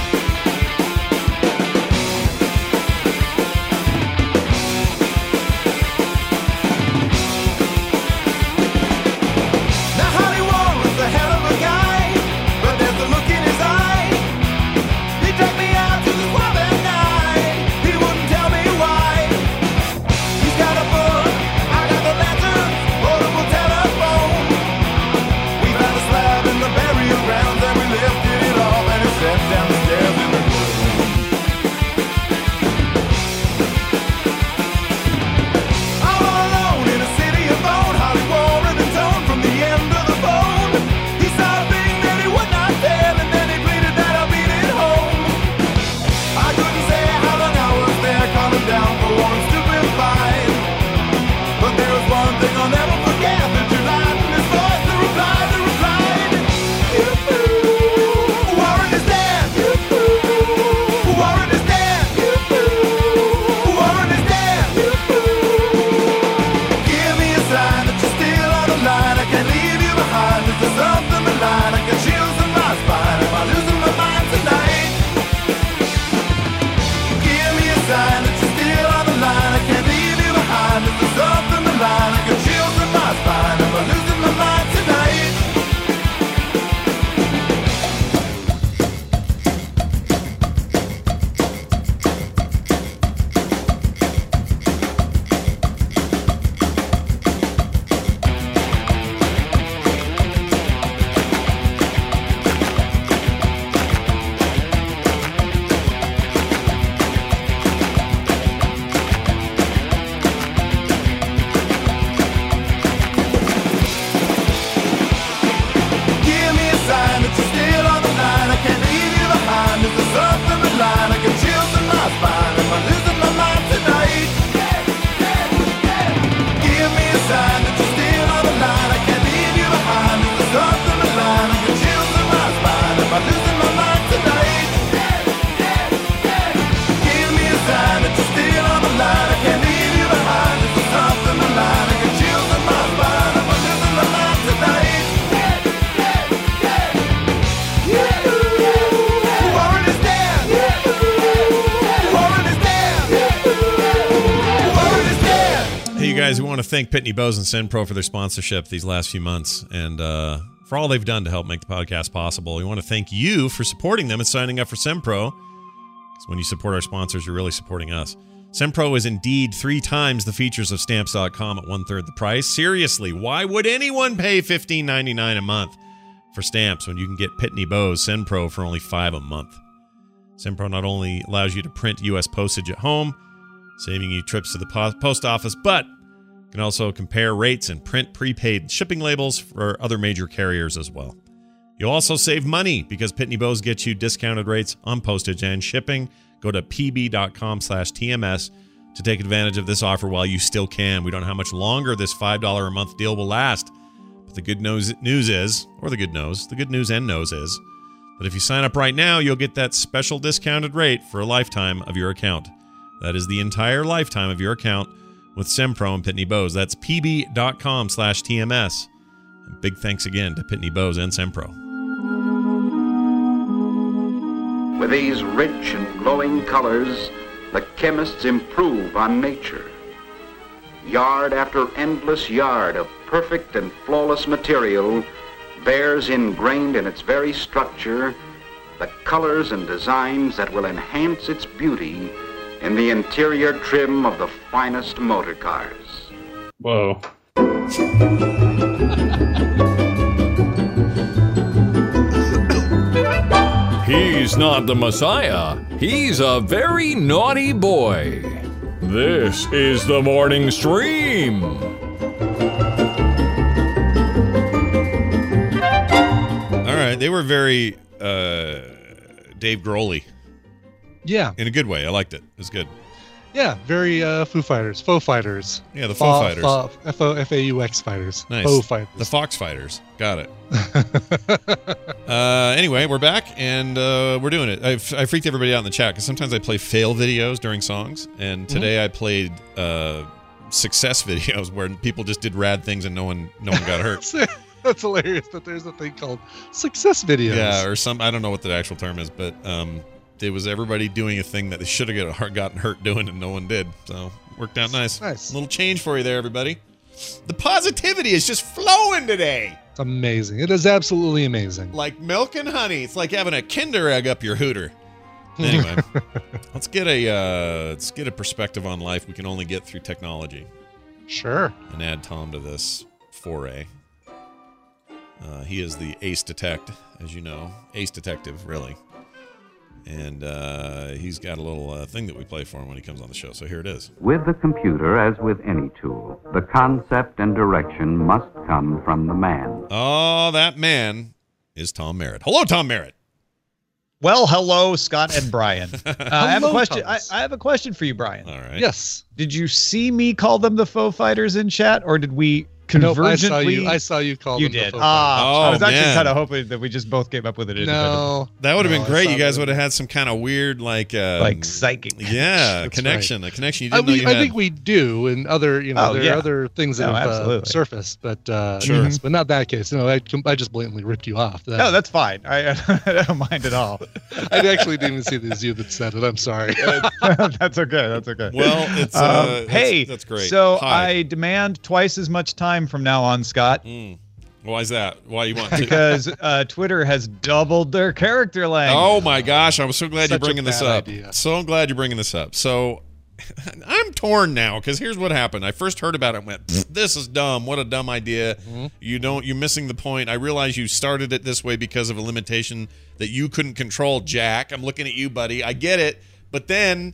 Guys, we want to thank Pitney Bowes and SendPro for their sponsorship these last few months and for all they've done to help make the podcast possible. We want to thank you for supporting them and signing up for SendPro. Because when you support our sponsors, you're really supporting us. SendPro is indeed 3 times the features of Stamps.com at 1/3 the price. Seriously, why would anyone pay $15.99 a month for stamps when you can get Pitney Bowes SendPro for only $5 a month? SendPro not only allows you to print U.S. postage at home, saving you trips to the post office, but can also compare rates and print prepaid shipping labels for other major carriers as well. You'll also save money because Pitney Bowes gets you discounted rates on postage and shipping. Go to pb.com/TMS to take advantage of this offer while you still can. We don't know how much longer this $5 a month deal will last. But the good news is, or the good news and nose is, that if you sign up right now, you'll get that special discounted rate for a lifetime of your account. That is the entire lifetime of your account with SendPro and Pitney Bowes. That's pb.com/TMS. And big thanks again to Pitney Bowes and SendPro. With these rich and glowing colors, the chemists improve on nature. Yard after endless yard of perfect and flawless material bears ingrained in its very structure the colors and designs that will enhance its beauty in the interior trim of the finest motor cars. Whoa. He's not the Messiah. He's a very naughty boy. This is the Morning Stream. All right, they were very Dave Grohl-y. Yeah. In a good way. I liked it. It was good. Yeah, very Foo Fighters. Faux Fighters. Yeah, the Faux Fighters. F-O-F-A-U-X Fighters. Nice. Faux Fighters. The Fox Fighters. Got it. Anyway, we're back, and we're doing it. I freaked everybody out in the chat, because sometimes I play fail videos during songs, and today I played success videos where people just did rad things and no one got hurt. That's hilarious that there's a thing called success videos. Yeah, or some, I don't know what the actual term is, but it was everybody doing a thing that they should have gotten hurt doing and no one did. So, worked out nice. Nice. A little change for you there, everybody. The positivity is just flowing today. It's amazing. It is absolutely amazing. Like milk and honey. It's like having a Kinder Egg up your hooter. Anyway, let's get a perspective on life we can only get through technology. Sure. And add Tom to this foray. He is the ace detective, as you know. Ace detective, really. And he's got a little thing that we play for him when he comes on the show. So here it is. With the computer, as with any tool, the concept and direction must come from the man. Oh, that man is Tom Merritt. Hello, Tom Merritt. Well, hello, Scott and Brian. I have a question. Thomas. I have a question for you, Brian. All right. Yes. Did you see me call them the Faux Fighters in chat, or did we convergently? Nope, I saw you call you them did. the Faux Fighters. I was actually man. kind of hoping that we just both came up with it independently. No. That would have been great. I You guys saw would have had some kind of weird, like psychic. Yeah, That's connection. right. A connection you didn't know you I had. think we do, and other, there are other things that have absolutely. surfaced, but Sure. yes, but not that case. No, I just blatantly ripped you off. No, that's fine. I don't mind at all. I actually didn't even see it was you that said it. I'm sorry. That's okay. That's okay. Well, it's hey, that's great. So Hi. I demand twice as much time from now on, Scott. Why is that? Why you want to? Because Twitter has doubled their character length. Oh my gosh! I'm so glad you're Such a bringing this bad up. idea. So glad you're bringing this up. So I'm torn now, because here's what happened. I first heard about it and went, "This is dumb. What a dumb idea." Mm-hmm. You're missing the point. I realize you started it this way because of a limitation that you couldn't control, Jack. I'm looking at you, buddy. I get it, but then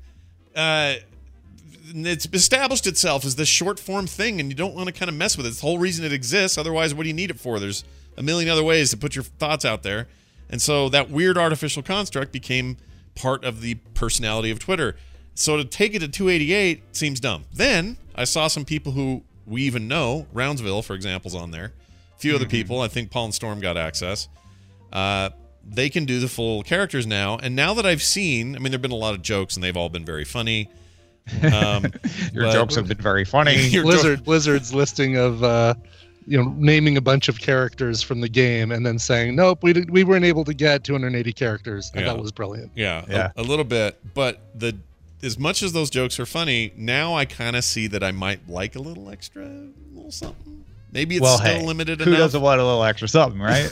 it's established itself as this short form thing, and you don't want to kind of mess with it. It's the whole reason it exists. Otherwise, what do you need it for? There's a million other ways to put your thoughts out there. And so that weird artificial construct became part of the personality of Twitter. So to take it to 288 seems dumb. Then I saw some people who we even know, Roundsville, for example, is on there. A few other people. I think Paul and Storm got access. They can do the full characters now. And now that I've seen, there have been a lot of jokes, and they've all been very funny. Your jokes have been very funny. Blizzard's listing of naming a bunch of characters from the game and then saying, nope, we weren't able to get 280 characters. And that was brilliant. Yeah. A little bit. But as much as those jokes are funny, now I kind of see that I might like a little extra, a little something. Maybe it's still limited enough. Who doesn't want a little extra something, right?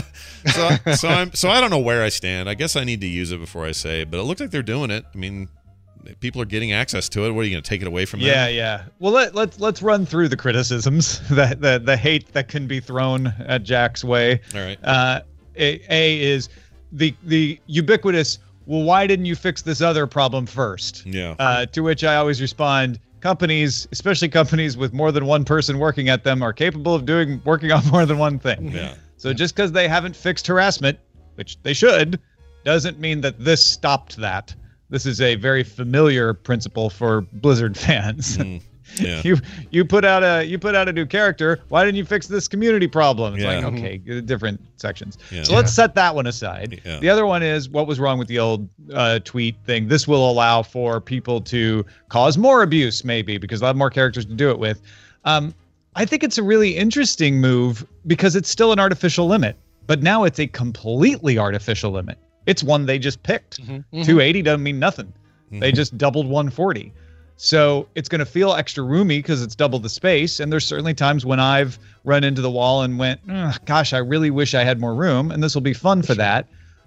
So I don't know where I stand. I guess I need to use it before I say it, but it looks like they're doing it. People are getting access to it. What are you going to take it away from them? Yeah. Well, let's run through the criticisms, the hate that can be thrown at Jack's way. All right. A is the ubiquitous, well, why didn't you fix this other problem first? Yeah. To which I always respond, companies, especially companies with more than one person working at them, are capable of working on more than one thing. Yeah. So just because they haven't fixed harassment, which they should, doesn't mean that this stopped that. This is a very familiar principle for Blizzard fans. Yeah. You put out a new character. Why didn't you fix this community problem? It's Yeah. like, okay, different sections. Yeah. So let's set that one aside. Yeah. The other one is what was wrong with the old tweet thing. This will allow for people to cause more abuse, maybe, because they'll have more characters to do it with. I think it's a really interesting move because it's still an artificial limit, but now it's a completely artificial limit. It's one they just picked. 280 doesn't mean nothing. They just doubled 140. So it's going to feel extra roomy because it's double the space. And there's certainly times when I've run into the wall and went, gosh, I really wish I had more room. And this will be fun for that.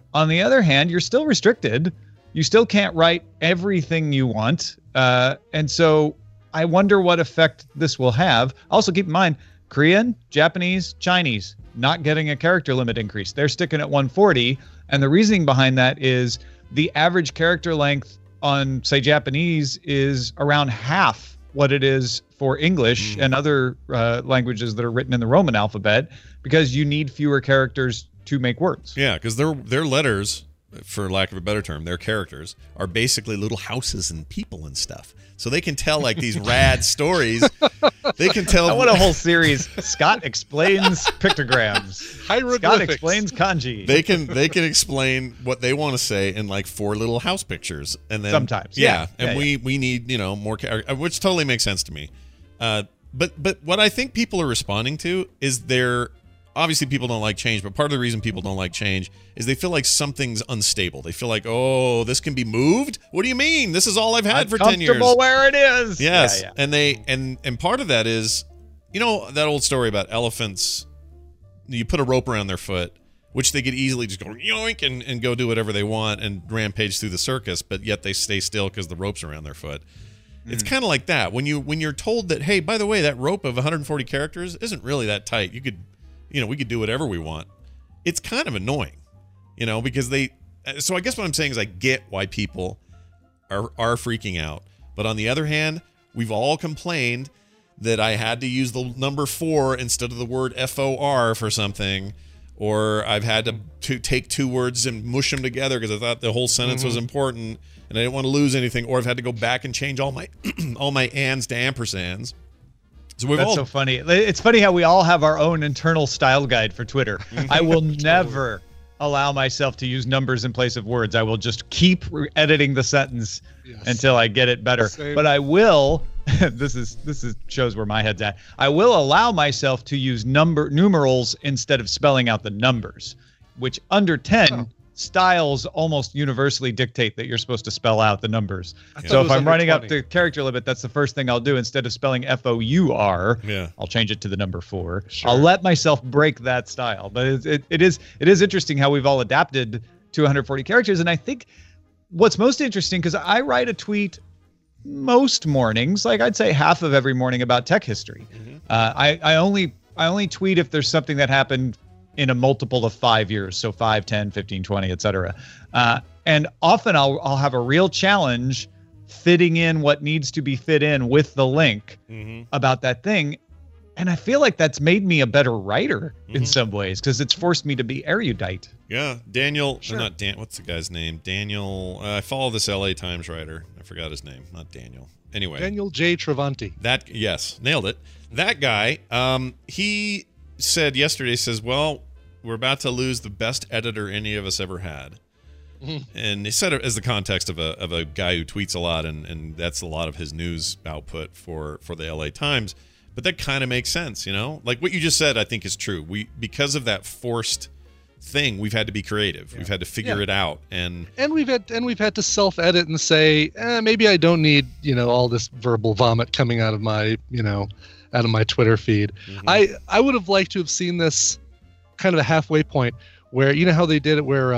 On the other hand, you're still restricted. You still can't write everything you want. And so I wonder what effect this will have. Also, keep in mind, Korean, Japanese, Chinese, not getting a character limit increase. They're sticking at 140. And the reasoning behind that is the average character length on, say, Japanese is around half what it is for English and other languages that are written in the Roman alphabet, because you need fewer characters to make words. Yeah, because their letters, for lack of a better term, their characters are basically little houses and people and stuff. So they can tell like these rad stories. They can tell. I want a whole series. Scott explains pictograms. Scott explains kanji. They can explain what they want to say in like 4 little house pictures, and then sometimes, we need more, which totally makes sense to me. But what I think people are responding to is obviously people don't like change, but part of the reason people don't like change is they feel like something's unstable. They feel like, oh, this can be moved? What do you mean? This is all I've had for 10 years. Comfortable where it is. Yes. Yeah. And part of that is, that old story about elephants. You put a rope around their foot, which they could easily just go yoink and go do whatever they want and rampage through the circus, but yet they stay still because the rope's around their foot. It's kind of like that. When you're told that, hey, by the way, that rope of 140 characters isn't really that tight. You could we could do whatever we want. It's kind of annoying, because so I guess what I'm saying is I get why people are freaking out. But on the other hand, we've all complained that I had to use the number 4 instead of the word FOR for something, or I've had to take 2 words and mush them together because I thought the whole sentence was important and I didn't want to lose anything, or I've had to go back and change all my all my ands to ampersands. So That's so funny. It's funny how we all have our own internal style guide for Twitter. I will never allow myself to use numbers in place of words. I will just keep editing the sentence until I get it better. Same. But I will. This shows where my head's at. I will allow myself to use numerals instead of spelling out the numbers, which under 10 styles almost universally dictate that you're supposed to spell out the numbers. So if I'm running 20. Up the character limit, that's the first thing I'll do. Instead of spelling FOUR, I'll change it to the number 4. Sure. I'll let myself break that style. But it is interesting how we've all adapted to 140 characters. And I think what's most interesting, because I write a tweet most mornings, like I'd say half of every morning, about tech history. I only tweet if there's something that happened in a multiple of 5 years, so 5, 10, 15, 20, etc. And often I'll have a real challenge fitting in what needs to be fit in with the link about that thing. And I feel like that's made me a better writer in some ways, because it's forced me to be erudite. Yeah, Daniel, not Dan. What's the guy's name? Daniel. I follow this LA Times writer. I forgot his name. Not Daniel. Anyway, Daniel J. Travanti. Nailed it. That guy. He said yesterday. Says, well, we're about to lose the best editor any of us ever had. And he said it as the context of a guy who tweets a lot, and that's a lot of his news output for the LA Times. But that kind of makes sense, like what you just said. I think is true. Because of that forced thing, we've had to be creative. We've had to figure it out, and we've had to self-edit and say, maybe I don't need all this verbal vomit coming out of my Twitter feed. I would have liked to have seen this kind of a halfway point where how they did it, where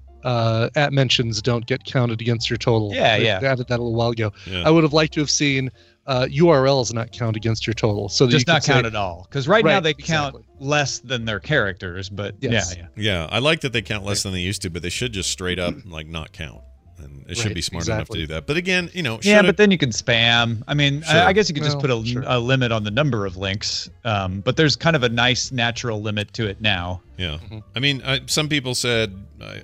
at mentions don't get counted against your total. They added that a little while ago. I would have liked to have seen URLs not count against your total, so that just not count at all, because right now they count less than their characters. But I like that they count less than they used to, but they should just straight up not count. And it should be smart enough to do that. But again, but then you can spam. I mean, I guess you could just put a limit on the number of links. But there's kind of a nice natural limit to it now. Yeah. I mean, some people said,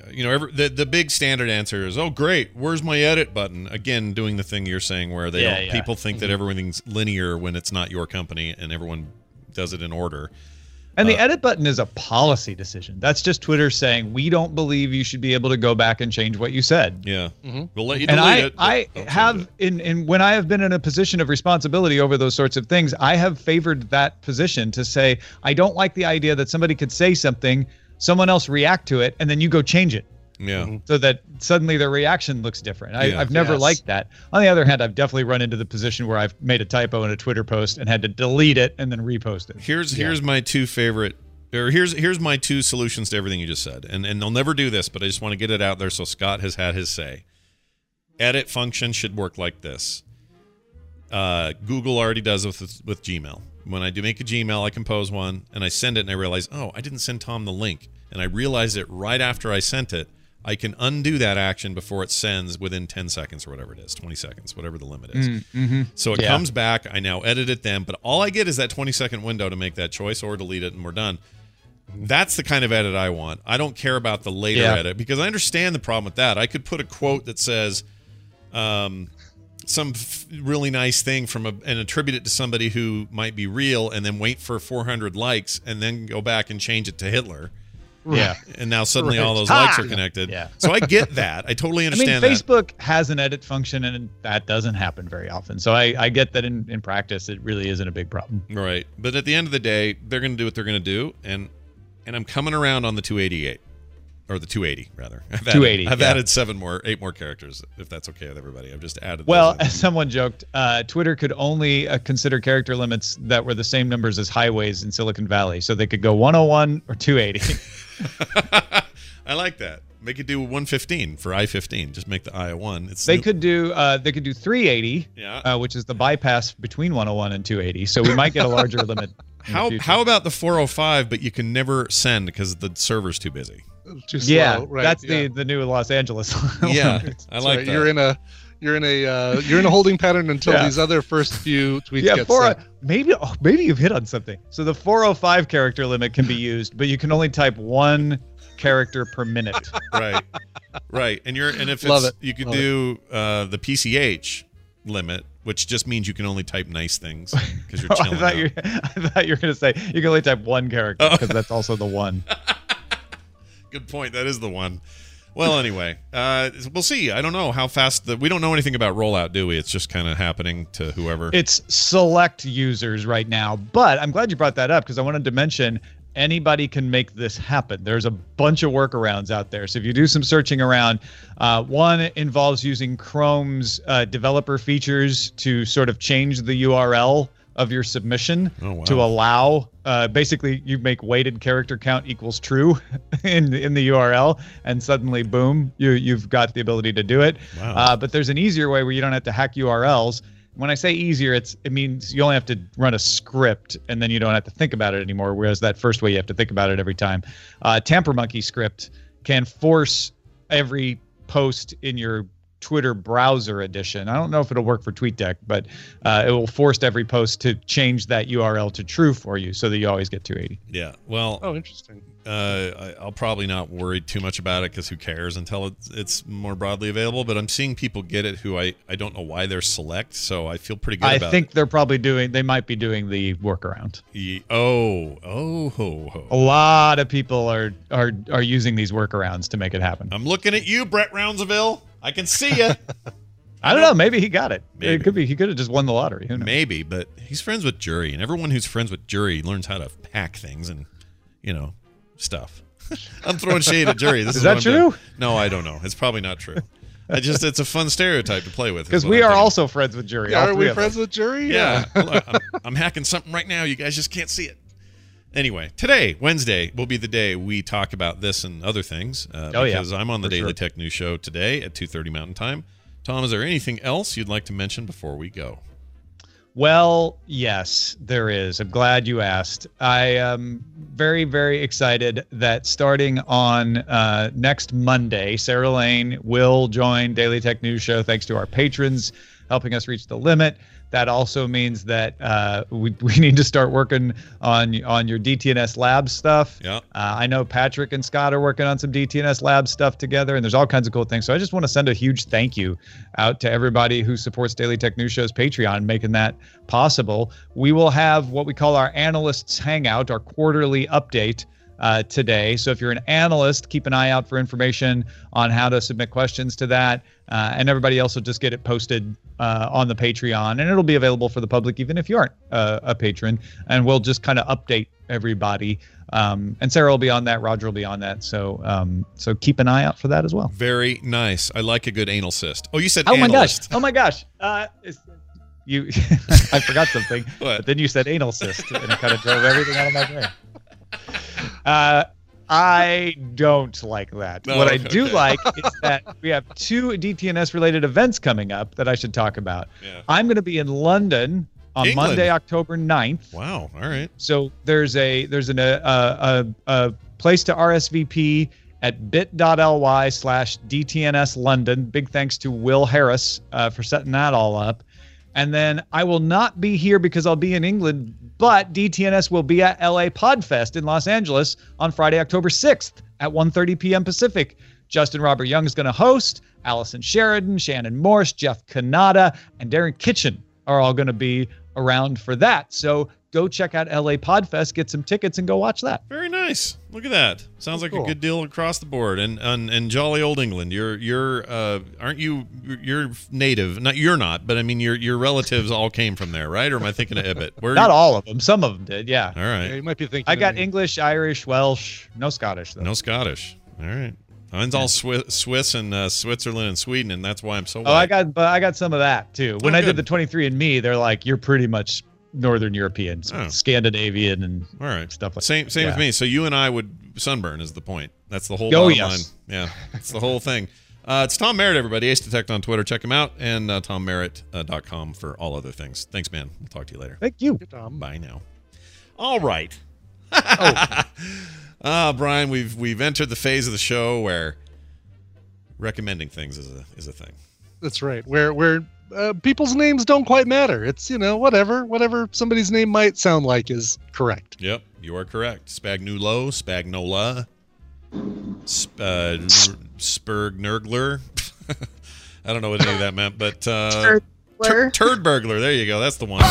the big standard answer is, oh, great, where's my edit button? Again, doing the thing you're saying where people think that everything's linear when it's not your company and everyone does it in order. And the edit button is a policy decision. That's just Twitter saying, we don't believe you should be able to go back and change what you said. Yeah. We'll let you delete it. I have, when I have been in a position of responsibility over those sorts of things, I have favored that position to say, I don't like the idea that somebody could say something, someone else react to it, and then you go change it. Yeah. So that suddenly their reaction looks different. I've never liked that. On the other hand, I've definitely run into the position where I've made a typo in a Twitter post and had to delete it and then repost it. Here's my 2 favorite or here's my 2 solutions to everything you just said, and they'll never do this, but I just want to get it out there so Scott has had his say. Edit function should work like this. Google already does with Gmail. When I do make a Gmail, I compose one, and I send it, and I realize, oh, I didn't send Tom the link. And I realize it right after I sent it. I can undo that action before it sends within 10 seconds or whatever it is, 20 seconds, whatever the limit is. Mm-hmm. So it comes back. I now edit it then, but all I get is that 20-second window to make that choice or delete it, and we're done. That's the kind of edit I want. I don't care about the later edit, because I understand the problem with that. I could put a quote that says some really nice thing and attribute it to somebody who might be real, and then wait for 400 likes, and then go back and change it to Hitler. Yeah. And now suddenly all those likes are connected. Yeah. So I get that. I totally understand that. Facebook has an edit function, and that doesn't happen very often. So I get that in practice, it really isn't a big problem. Right. But at the end of the day, they're going to do what they're going to do. And I'm coming around on the 288. Or the 280, rather. I've added 8 more characters, if that's okay with everybody. I've just added. Well, as someone joked, Twitter could only consider character limits that were the same numbers as highways in Silicon Valley, so they could go 101 or 280. I like that. Make it do 115 for I-15. Just make the I a 1. They could do 380, which is the bypass between 101 and 280. So we might get a larger limit. How about the 405, but you can never send because the server's too busy? Too slow, right? That's the new Los Angeles. Yeah, I like that. You're in a holding pattern until these other first few tweets get sent. Maybe you've hit on something. So the 405 character limit can be used, but you can only type 1 character per minute. Right. And if it's you could do the PCH limit, which just means you can only type nice things because you're chilling. I thought you were going to say you can only type 1 character because that's also the 1. Good point. That is the 1. Well, anyway, we'll see. I don't know how fast we don't know anything about rollout, do we? It's just kind of happening to whoever. It's select users right now, but I'm glad you brought that up because I wanted to mention anybody can make this happen. There's a bunch of workarounds out there. So if you do some searching around, one involves using Chrome's developer features to sort of change the URL of your submission to allow basically you make weighted character count equals true in the URL, and suddenly boom, you've got the ability to do it. But there's an easier way where you don't have to hack URLs. When I say easier, it means you only have to run a script and then you don't have to think about it anymore, whereas that first way you have to think about it every time. Tampermonkey script can force every post in your Twitter browser edition. I don't know if it'll work for TweetDeck, but it will force every post to change that URL to true for you so that you always get 280. Yeah. Well, interesting. I'll probably not worry too much about it because who cares until it's more broadly available. But I'm seeing people get it who I don't know why they're select, so I feel pretty good about it. I think they might be doing the workaround. A lot of people are using these workarounds to make it happen. I'm looking at you, Brett Roundsville. I can see you. I don't know. Maybe he got it. Maybe. It could be. He could have just won the lottery. Who knows? Maybe, but he's friends with Jury, and everyone who's friends with Jury learns how to pack things and, stuff. I'm throwing shade at Jury. Is that true? No, I don't know. It's probably not true. It's a fun stereotype to play with. Because we are also friends with Jury. Are we friends with Jury? Yeah. I'm hacking something right now. You guys just can't see it. Anyway, today, Wednesday, will be the day we talk about this and other things. Because I'm on the Daily Tech News Show today at 2:30 Mountain Time. Tom, is there anything else you'd like to mention before we go? Well, yes, there is. I'm glad you asked. I am very, very excited that starting on next Monday, Sarah Lane will join Daily Tech News Show thanks to our patrons helping us reach the limit. That also means that we need to start working on your DTNS Labs stuff. Yeah. I know Patrick and Scott are working on some DTNS Labs stuff together, and there's all kinds of cool things. So I just want to send a huge thank you out to everybody who supports Daily Tech News Show's Patreon, making that possible. We will have what we call our Analysts Hangout, our quarterly update today. So if you're an analyst, keep an eye out for information on how to submit questions to that. And everybody else will just get it posted on the Patreon, and it'll be available for the public even if you aren't a patron. And we'll just kind of update everybody. And Sarah will be on that. Roger will be on that. So so keep an eye out for that as well. Very nice. I like a good anal cyst. Oh, you said analyst. Oh my gosh. You I forgot something. What? But then you said anal cyst, and it kind of drove everything out of my brain. I don't like that. No, what I okay. do like is that we have 2 DTNS related events coming up that I should talk about. Yeah. I'm going to be in London on England. Monday, October 9th. Wow. All right. So there's a place to RSVP at bit.ly/DTNS London. Big thanks to Will Harris for setting that all up. And then I will not be here because I'll be in England, but DTNS will be at LA Podfest in Los Angeles on Friday, October 6th at 1:30 p.m. Pacific. Justin Robert Young is going to host. Allison Sheridan, Shannon Morse, Jeff Kanata, and Darren Kitchen are all going to be around for that. So go check out LA Podfest, get some tickets, and go watch that. Very nice. Look at that. Sounds like Cool. a good deal across the board. And jolly old England. You're aren't you? You're native. Not you're not, but I mean your relatives all came from there, right? Or am I thinking of Ibbot? Where? Not all of them. Some of them did, yeah. All right. Yeah, you might be thinking. I got of me. English, Irish, Welsh, no Scottish though. No Scottish. All right. Mine's all Swiss and Switzerland and Sweden, and that's why I'm so. Oh, white. I got some of that too. When I good. did the 23andMe, they're like, you're pretty much Northern European, Oh. Scandinavian, and All right. stuff like Same that. with Yeah. me. So you and I would sunburn is the point. That's the whole Oh, bottom yes. line. Yeah, it's the whole thing. It's Tom Merritt, everybody. Ace Detect on Twitter. Check him out. And TomMerritt.com for all other things. Thanks, man. We'll talk to you later. Thank you. Good, Tom. Bye now. All right. Oh, Brian, we've entered the phase of the show where recommending things is a thing. that's right. Where people's names don't quite matter. It's whatever somebody's name might sound like is correct. Yep, you are correct. Spagnuolo, Spagnola, Spurgnurgler. I don't know what any of that meant, but turd burglar. There you go. That's the one.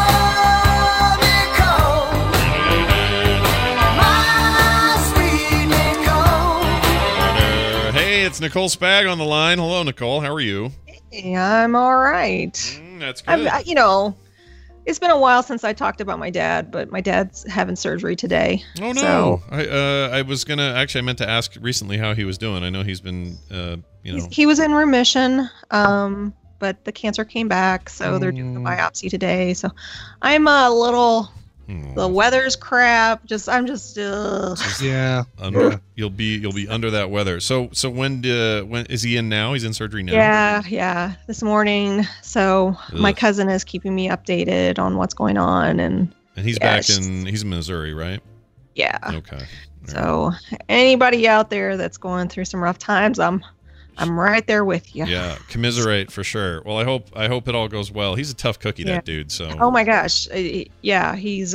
Hey, it's Nicole Spag on the line. Hello, Nicole. How are you? I'm all right. That's good. It's been a while since I talked about my dad, but my dad's having surgery today. Oh no! So, I was gonna I meant to ask recently how he was doing. I know he's been he was in remission, but the cancer came back, so they're doing the biopsy today. So I'm a little. The weather's crap. I'm just. Yeah. You'll be under that weather. So when is he in now? He's in surgery now. Yeah. This morning. So my cousin is keeping me updated on what's going on, and he's back he's in Missouri, right? Yeah. Okay. So anybody out there that's going through some rough times, I'm right there with you. Yeah, commiserate for sure. Well, I hope it all goes well. He's a tough cookie, that dude. So. Oh my gosh, yeah, he's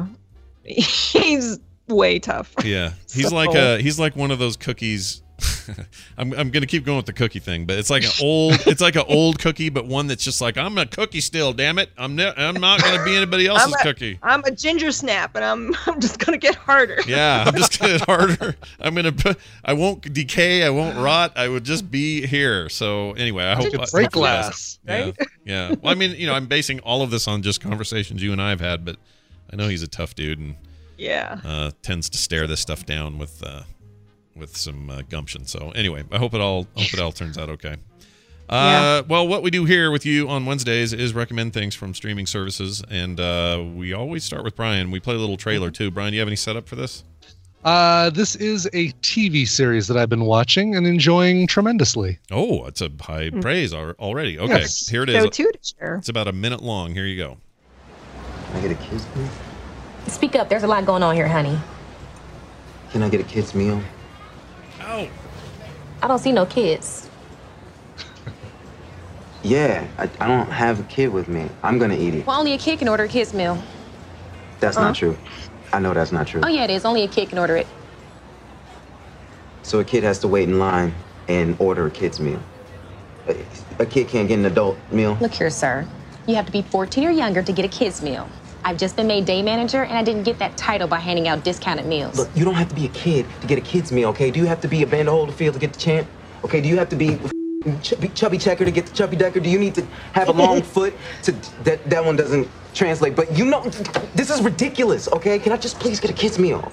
way tough. Yeah, he's like one of those cookies. I'm gonna keep going with the cookie thing, but it's like an old cookie, but one that's just like, I'm a cookie still. Damn it, I'm not gonna be anybody else's cookie. I'm a ginger snap, and I'm just gonna get harder. Yeah, I'm just gonna get harder. I won't decay. I won't rot. I would just be here. So anyway, I hope break glass. Right? Yeah. Well, I mean, I'm basing all of this on just conversations you and I have had, but I know he's a tough dude and tends to stare this stuff down with some gumption. So anyway, I hope it all turns out okay. Well, what we do here with you on Wednesdays is recommend things from streaming services, and we always start with Brian. We play a little trailer too. Brian, do you have any setup for this? This is a TV series that I've been watching and enjoying tremendously. Oh, it's a high praise already. Okay, Yes. here it is. So too to share. It's about a minute long. Here you go. Can I get a kid's meal? Speak up. There's a lot going on here, honey. Can I get a kid's meal? Oh. I don't see no kids. Yeah, I don't have a kid with me. I'm gonna eat it. Well, only a kid can order a kid's meal. That's not true. I know that's not true. Oh, yeah, it is. Only a kid can order it. So a kid has to wait in line and order a kid's meal. A kid can't get an adult meal. Look here, sir. You have to be 14 or younger to get a kid's meal. I've just been made day manager, and I didn't get that title by handing out discounted meals. Look, you don't have to be a kid to get a kid's meal, okay? Do you have to be a Band of Holyfield to get the champ? Okay, do you have to be Chubby Checker to get the Chubby Decker? Do you need to have a long foot to... That one doesn't translate, but you know, this is ridiculous, okay? Can I just please get a kid's meal?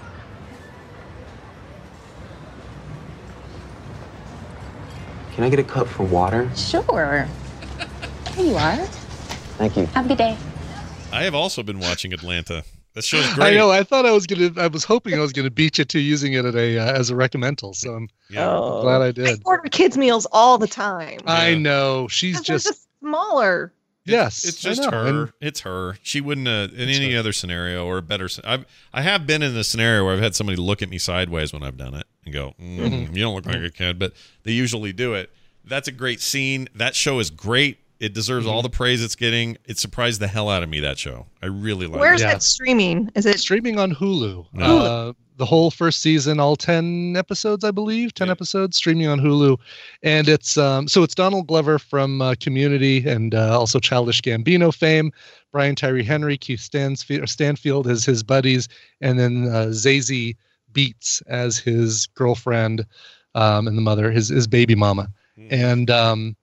Can I get a cup for water? Sure. Here you are. Thank you. Have a good day. I have also been watching Atlanta. That show's great. I know. I was hoping I was gonna beat you to using it as a recommendal. So I'm glad I did. I order kids meals all the time. I know. She's just smaller. Yes, it's just her. It's her. She wouldn't in any other scenario or a better. I have been in the scenario where I've had somebody look at me sideways when I've done it and go, "You don't look like a kid," but they usually do it. That's a great scene. That show is great. It deserves all the praise it's getting. It surprised the hell out of me, that show. I really like it. Where's it streaming? Is it streaming on Hulu? No. The whole first season, all 10 episodes, I believe, 10 episodes streaming on Hulu. And it's it's Donald Glover from Community and also Childish Gambino fame, Brian Tyree Henry, Keith Stanfield as his buddies, and then Zazie Beetz as his girlfriend and the mother, his baby mama. And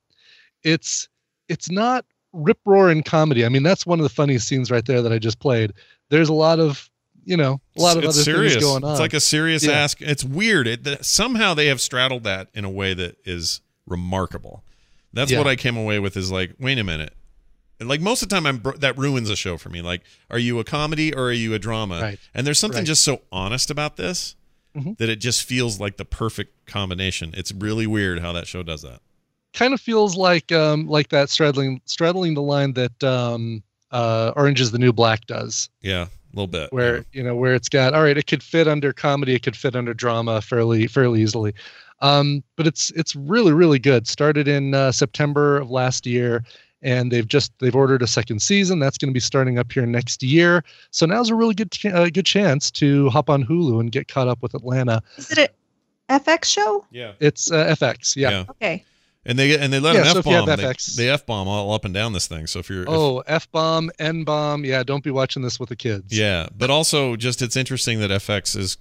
it's not rip-roaring comedy. I mean, that's one of the funniest scenes right there that I just played. There's a lot of other serious. things going on. It's like a serious ask. It's weird. Somehow they have straddled that in a way that is remarkable. That's what I came away with is like, wait a minute. Like most of the time, that ruins a show for me. Like, are you a comedy or are you a drama? Right. And there's something just so honest about this that it just feels like the perfect combination. It's really weird how that show does that. Kind of feels like that straddling the line that Orange is the New Black does. Yeah. A little bit where where it's got it could fit under comedy, it could fit under drama fairly easily, but it's really, really good. Started in September of last year, and they've ordered a second season that's going to be starting up here next year. So now's a really good chance to hop on Hulu and get caught up with Atlanta. Is it a FX show? Yeah, it's FX. Yeah. Okay. And they let an F-bomb. FX. They F-bomb all up and down this thing. So if you're F-bomb, N-bomb, don't be watching this with the kids. Yeah, but also just it's interesting that FX is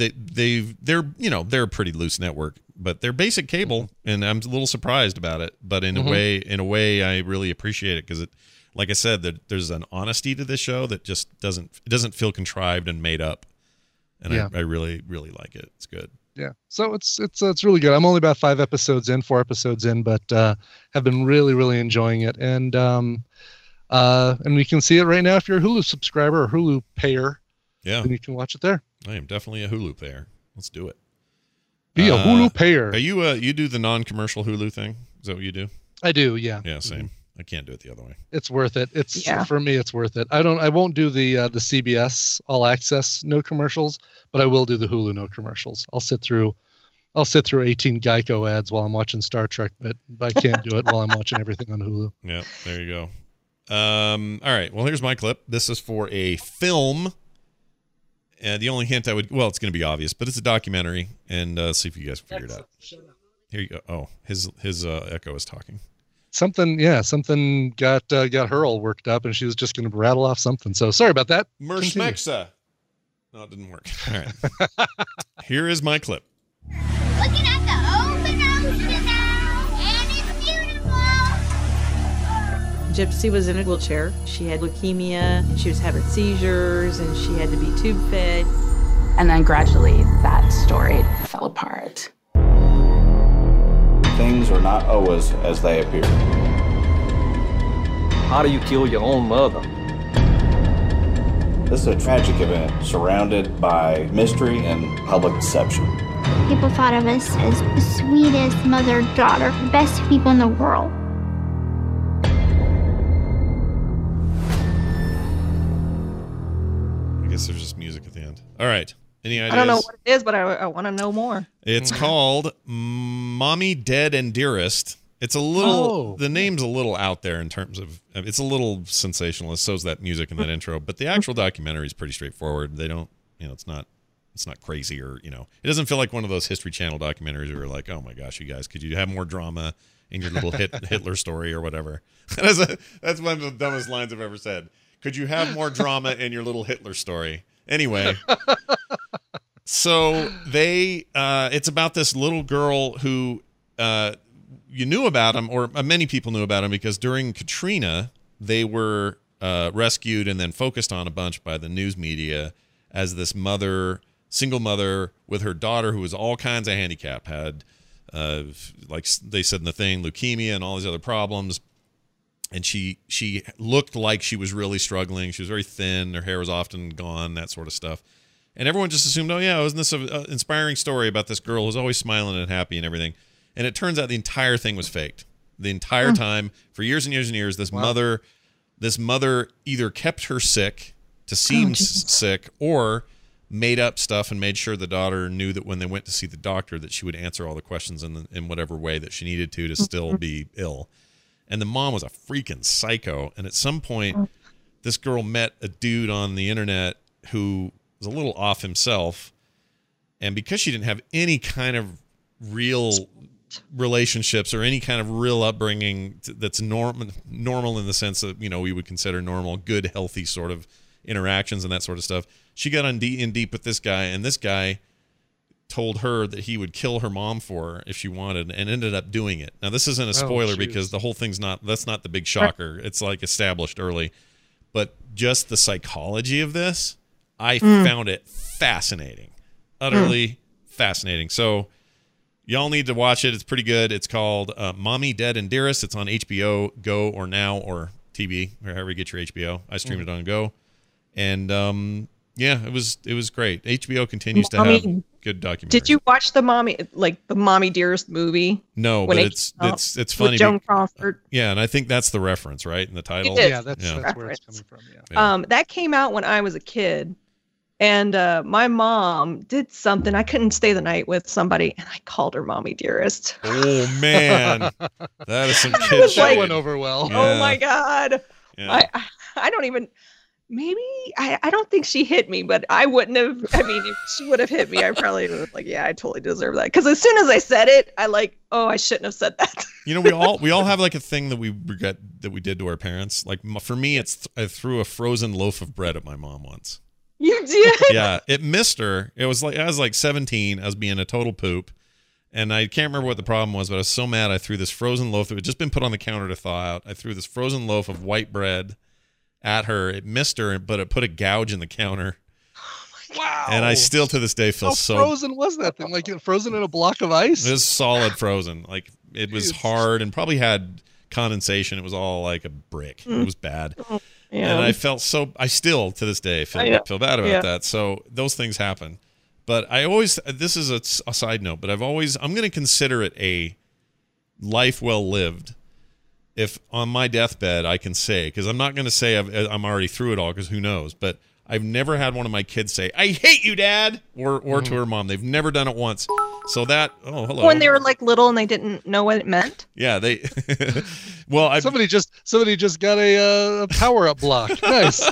they're a pretty loose network, but they're basic cable, and I'm a little surprised about it. But in a way, I really appreciate it because it, like I said, there's an honesty to this show that just doesn't feel contrived and made up, and I really, really like it. It's good. Yeah, so it's really good. I'm only about 4 episodes in, but have been really, really enjoying it. And we can see it right now if you're a Hulu subscriber or Hulu payer. Yeah, then you can watch it there. I am definitely a Hulu payer. Let's do it. Be a Hulu payer. Are you you do the non-commercial Hulu thing? Is that what you do? I do. Yeah. Yeah, same. I can't do it the other way. It's worth it. For me, it's worth it. I won't do the CBS All Access no commercials, but I will do the Hulu no commercials. I'll sit through 18 Geico ads while I'm watching Star Trek, but I can't do it while I'm watching everything on Hulu. Yeah, there you go. All right. Well, here's my clip. This is for a film. And the only hint it's going to be obvious, but it's a documentary, and see if you guys can figure it out. Here you go. Oh, his echo is talking. Something got her all worked up, and she was just going to rattle off something. So sorry about that. Mershmexa. No, it didn't work. All right. Here is my clip. Looking at the open ocean now, and it's beautiful. Gypsy was in a wheelchair. She had leukemia, and she was having seizures, and she had to be tube fed. And then gradually that story fell apart. Things are not always as they appear. How do you kill your own mother? This is a tragic event surrounded by mystery and public deception. People thought of us as the sweetest mother-daughter, best people in the world. I guess there's just music at the end. All right. Any ideas? I don't know what it is, but I want to know more. It's called Mommy Dead and Dearest. It's a little, the name's a little out there in terms of, it's a little sensationalist. So's that music in that intro, but the actual documentary is pretty straightforward. They don't, it's not crazy or, it doesn't feel like one of those History Channel documentaries where you're like, oh my gosh, you guys, could you have more drama in your little Hitler story or whatever? That's one of the dumbest lines I've ever said. Could you have more drama in your little Hitler story? Anyway, so it's about this little girl who, you knew about him, or many people knew about him, because during Katrina, they were rescued and then focused on a bunch by the news media as this single mother with her daughter who was all kinds of handicap, had, like they said in the thing, leukemia and all these other problems. and she looked like she was really struggling. She was very thin. Her hair was often gone, that sort of stuff. And everyone just assumed, oh, yeah, wasn't this an inspiring story about this girl who's always smiling and happy and everything? And it turns out the entire thing was faked. The entire time, for years and years and years, this mother either kept her sick to seem sick, or made up stuff and made sure the daughter knew that when they went to see the doctor that she would answer all the questions in whatever way that she needed to still be ill. And the mom was a freaking psycho. And at some point, this girl met a dude on the internet who was a little off himself. And because she didn't have any kind of real relationships or any kind of real upbringing that's normal in the sense that, we would consider normal, good, healthy sort of interactions and that sort of stuff, she got in deep with this guy, and this guy told her that he would kill her mom for her if she wanted, and ended up doing it. Now, this isn't a spoiler because the whole thing's that's not the big shocker. It's like established early. But just the psychology of this, I found it fascinating. Utterly fascinating. So y'all need to watch it. It's pretty good. It's called Mommy, Dead, and Dearest. It's on HBO Go or Now or TV, or however you get your HBO. I streamed it on Go. And it was great. HBO continues to have good documentaries. Did you watch the Mommy Dearest movie? No, but it's funny. With Joan Crawford. Yeah, and I think that's the reference, right? In the title. Yeah, that's where it's coming from. Yeah. That came out when I was a kid. And my mom did something. I couldn't stay the night with somebody, and I called her Mommy Dearest. Oh, man. That is some kid shit. That went over well. Yeah. Oh, my God. Yeah. I don't even... Maybe I don't think she hit me, but I wouldn't have. I mean, if she would have hit me, I probably would have I totally deserve that. Because as soon as I said it, I shouldn't have said that. We all have a thing that we regret that we did to our parents. Like for me, I threw a frozen loaf of bread at my mom once. You did? Yeah, it missed her. It was I was 17. I was being a total poop, and I can't remember what the problem was, but I was so mad. I threw this frozen loaf that had just been put on the counter to thaw out. I threw this frozen loaf of white bread at her. It missed her, but it put a gouge in the counter. Wow. And I still to this day feel How frozen was that thing? Like frozen in a block of ice? It was solid frozen. It was hard and probably had condensation. It was all like a brick. It was bad. Yeah. And I still to this day feel bad about that. So those things happen. But this is a side note, but I'm going to consider it a life well lived if on my deathbed I can say, because I'm not going to say I'm already through it all, because who knows, but I've never had one of my kids say, "I hate you, Dad," or to her mom. They've never done it once. So hello. When they were little and they didn't know what it meant. Yeah, they. Well, somebody just got a power up block. Nice.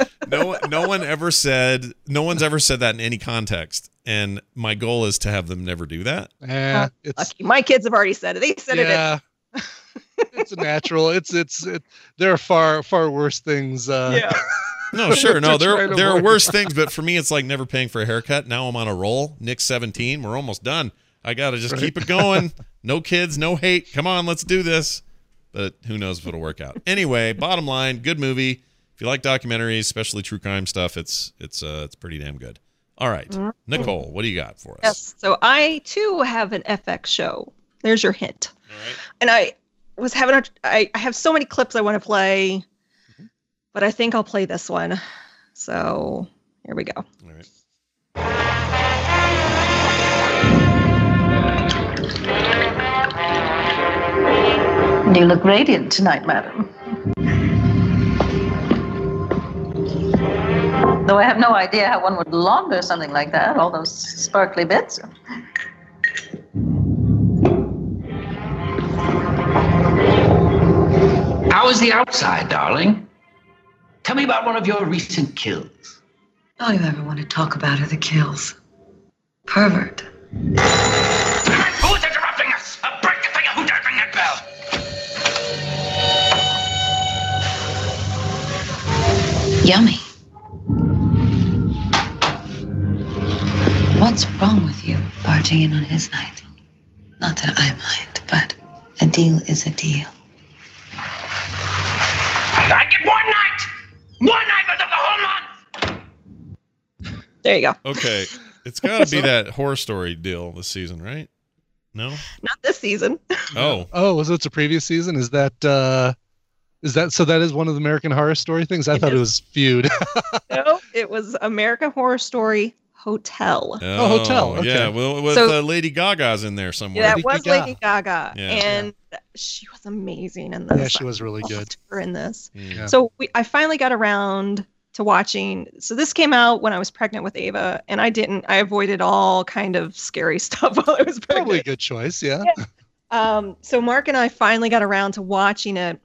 No one's ever said that in any context, and my goal is to have them never do that. Yeah, lucky. My kids have already said it. They said it. It's a natural. There are far worse things. No, sure. No, there are worse things, but for me, it's like never paying for a haircut. Now I'm on a roll. Nick's 17. We're almost done. I got to just keep it going. No kids, no hate. Come on, let's do this. But who knows if it'll work out. Anyway, bottom line, good movie. If you like documentaries, especially true crime stuff, it's pretty damn good. All right. Nicole, what do you got for us? Yes. So I, too, have an FX show. There's your hint. All right. And I was I have so many clips I want to play, but I think I'll play this one. So here we go. All right. You look radiant tonight, madam. Though I have no idea how one would launder something like that, all those sparkly bits. How is the outside, darling? Tell me about one of your recent kills. All you ever want to talk about are the kills. Pervert. Who's interrupting us? I'll break the thing. Who dares ring that bell? Yummy. What's wrong with you barging in on his night? Not that I mind, but a deal is a deal. I get one night! One night out of the whole month! There you go. Okay. It's got to be that Horror Story deal this season, right? No? Not this season. Oh. Oh, was it a previous season? Is Is that so? That is one of the American Horror Story things. I thought it was Feud. No, it was American Horror Story Hotel. Oh, Hotel. Okay. Yeah, well, with Lady Gaga's in there somewhere. Yeah, that was Lady Gaga, Yeah. and she was amazing in this. Yeah, she was really good. Her in this. Yeah. So I finally got around to watching. So this came out when I was pregnant with Ava, and I avoided all kind of scary stuff while I was pregnant. Probably a good choice. Yeah. So Mark and I finally got around to watching it,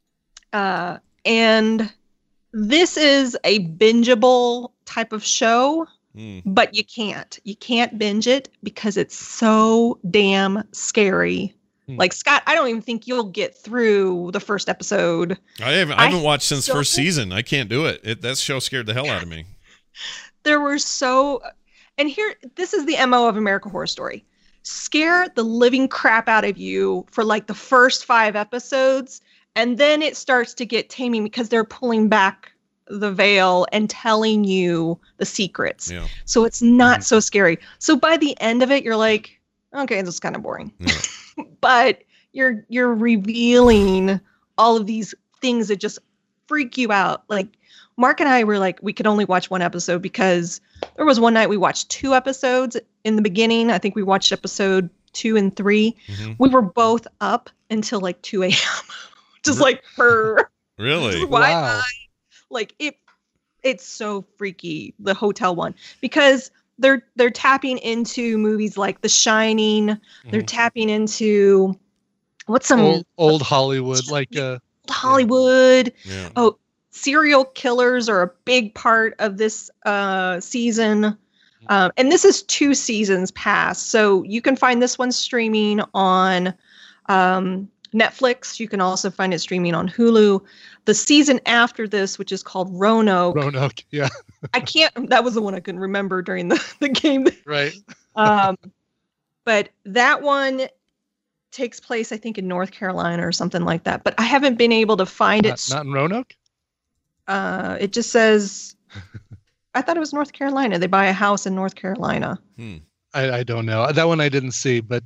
and this is a bingeable type of show. But you can't binge it because it's so damn scary. Like, Scott, I don't even think you'll get through the first episode. I haven't watched since first season. I can't do it. That show scared the hell out of me. There were and this is the MO of American Horror Story. Scare the living crap out of you for like the first 5 episodes, and then it starts to get taming because they're pulling back the veil and telling you the secrets. Yeah. So it's not so scary. So by the end of it, you're like, okay, this is kind of boring. Yeah. But you're revealing all of these things that just freak you out. Like Mark and I were like, we could only watch 1 episode because there was one night we watched 2 episodes in the beginning. I think we watched episode 2 and 3. Mm-hmm. We were both up until like 2 a.m. just like her. Really? Wow. Like it's so freaky, the hotel one, because they're tapping into movies like The Shining. They're tapping into what's some old Hollywood, like Hollywood. Yeah. Oh, serial killers are a big part of this season. And this is 2 seasons past. So you can find this one streaming on Netflix. You can also find it streaming on Hulu. The season after this, which is called Roanoke. Roanoke, yeah. That was the one I couldn't remember during the game. Right. But that one takes place, I think, in North Carolina or something like that. But I haven't been able to find it. Not in Roanoke? It just says, I thought it was North Carolina. They buy a house in North Carolina. I don't know. That one I didn't see, but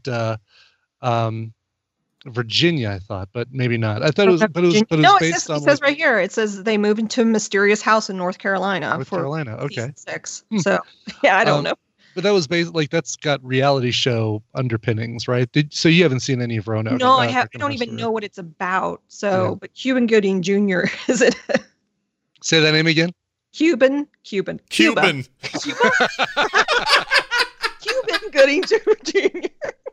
Virginia, I thought, but maybe not. I thought it was, but it was based on. It says right here. It says they move into a mysterious house in North Carolina. North Carolina, okay. Season 6. So yeah, I don't know. But that was based that's got reality show underpinnings, right? So you haven't seen any of Roanoke? No, I don't even know what it's about. So, yeah. But Cuban Gooding Jr. is it? Say that name again. Cuban Gooding Jr.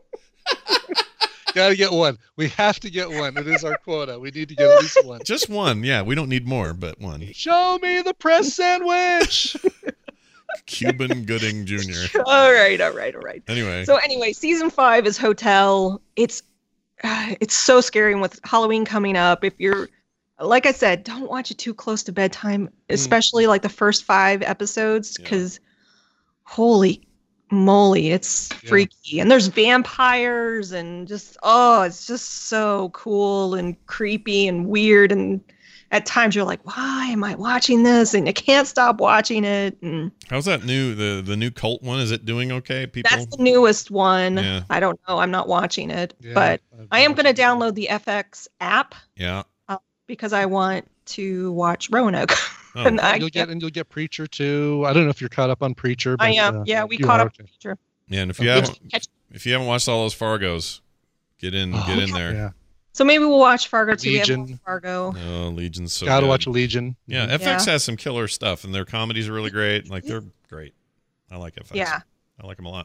Gotta get one. We have to get one. It is our quota. We need to get at least one. Just one. Yeah, we don't need more, but one. Show me the press sandwich. Cuban Gooding Jr. All right. Anyway, season 5 is Hotel. It's so scary, and with Halloween coming up, if you're, like I said, don't watch it too close to bedtime, especially like the first 5 episodes, because holy moly, it's freaky. And there's vampires and just it's just so cool and creepy and weird, and at times you're like, why am I watching this? And you can't stop watching it. And how's that new the new cult one? Is it doing okay? People, that's the newest one. Yeah. I don't know. I'm not watching it, but I am going to download the FX app. Yeah. Because I want to watch Roanoke. Oh. And you'll get Preacher too. I don't know if you're caught up on Preacher. But, I am. We caught up on Preacher. Yeah, and if you haven't watched all those Fargos, get in there. Yeah. So maybe we'll watch Fargo too. Legion. Fargo. Oh, Legion's so Gotta good. watch Legion. Yeah, FX has some killer stuff, and their comedies are really great. Like, they're great. I like FX. Yeah. I like them a lot.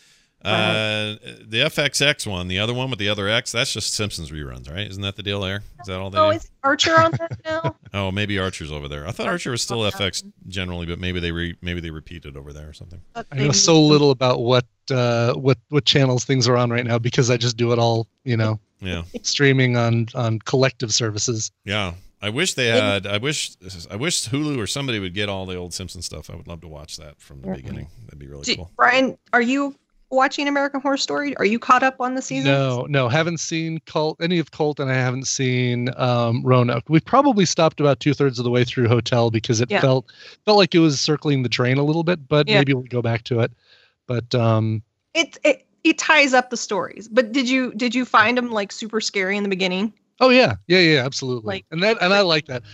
The FXX one, the other one with the other X, that's just Simpsons reruns, right? Isn't that the deal there? Is that all they do? Is Archer on that now? Oh, maybe Archer's over there. I thought Archer was still FX generally, but maybe they repeated over there or something. I know so little about what channels things are on right now because I just do it all, streaming on collective services. Yeah. I wish they had. I wish Hulu or somebody would get all the old Simpsons stuff. I would love to watch that from the beginning. That'd be really cool. Brian, are you watching American Horror Story? Are you caught up on the season? No, haven't seen any of Cult, and I haven't seen Roanoke. We probably stopped about 2/3 of the way through Hotel because it felt like it was circling the drain a little bit, but maybe we'll go back to it. But it ties up the stories. But did you find them like super scary in the beginning? Oh yeah, absolutely. And I like that.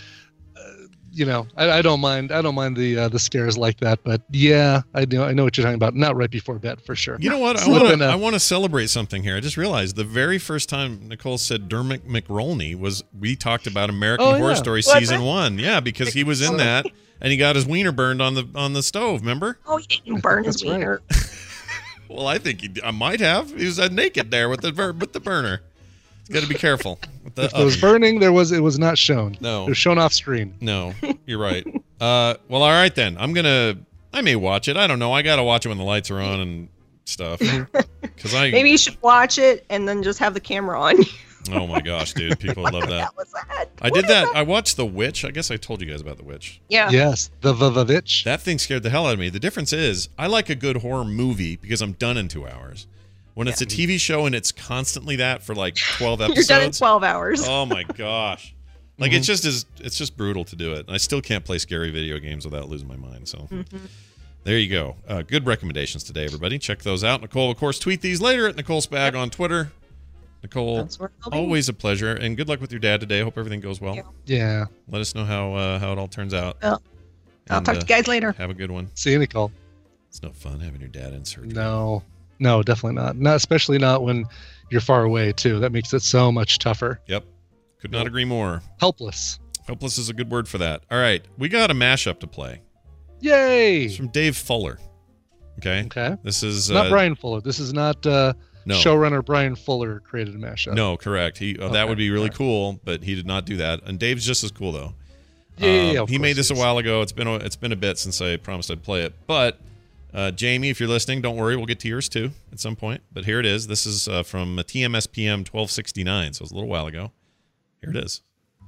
I don't mind the scares like that, but yeah, I know what you're talking about. Not right before bed for sure. You know what? I want to celebrate something here. I just realized the very first time Nicole said Dermot McRolney we talked about American Horror Story season 1. Yeah, because he was in that and he got his wiener burned on the stove. Remember? Oh, he didn't burn his wiener. Well, I think I might have. He was naked there with the burner. Got to be careful. If it was burning, it was not shown. No. It was shown off screen. No, you're right. Well, all right then. I may watch it. I don't know. I got to watch it when the lights are on and stuff. Maybe you should watch it and then just have the camera on. Oh my gosh, dude. People love that. I did that. I watched The Witch. I guess I told you guys about The Witch. Yeah. Yes, the Witch. That thing scared the hell out of me. The difference is I like a good horror movie because I'm done in 2 hours. When it's a TV show and it's constantly that for like 12 episodes. You're done in 12 hours. Oh my gosh. Like it's just brutal to do it. And I still can't play scary video games without losing my mind. So there you go. Good recommendations today, everybody. Check those out. Nicole, of course, tweet these later at Nicole Spag on Twitter. Nicole, always a pleasure. And good luck with your dad today. I hope everything goes well. Yeah. Let us know how it all turns out. Well, I'll talk to you guys later. Have a good one. See you, Nicole. It's no fun having your dad in surgery. No, definitely not. Not especially not when you're far away too. That makes it so much tougher. Yep. Could not agree more. Helpless. Helpless is a good word for that. All right. We got a mashup to play. Yay! It's from Dave Fuller. Okay. This is not Brian Fuller. This is not showrunner Brian Fuller created a mashup. No, correct. That would be really cool, but he did not do that. And Dave's just as cool though. Yeah, he made this a while ago. It's been a bit since I promised I'd play it, but Jamie, if you're listening, don't worry. We'll get to yours too at some point. But here it is. This is from TMSPM 1269, so it was a little while ago. Here it is.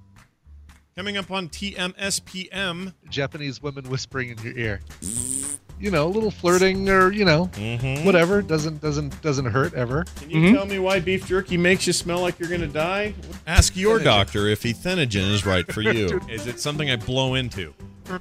Coming up on TMSPM. Japanese women whispering in your ear. A little flirting or, whatever. Doesn't hurt ever. Can you tell me why beef jerky makes you smell like you're going to die? Ask your doctor if ethanogen is right for you. Is it something I blow into?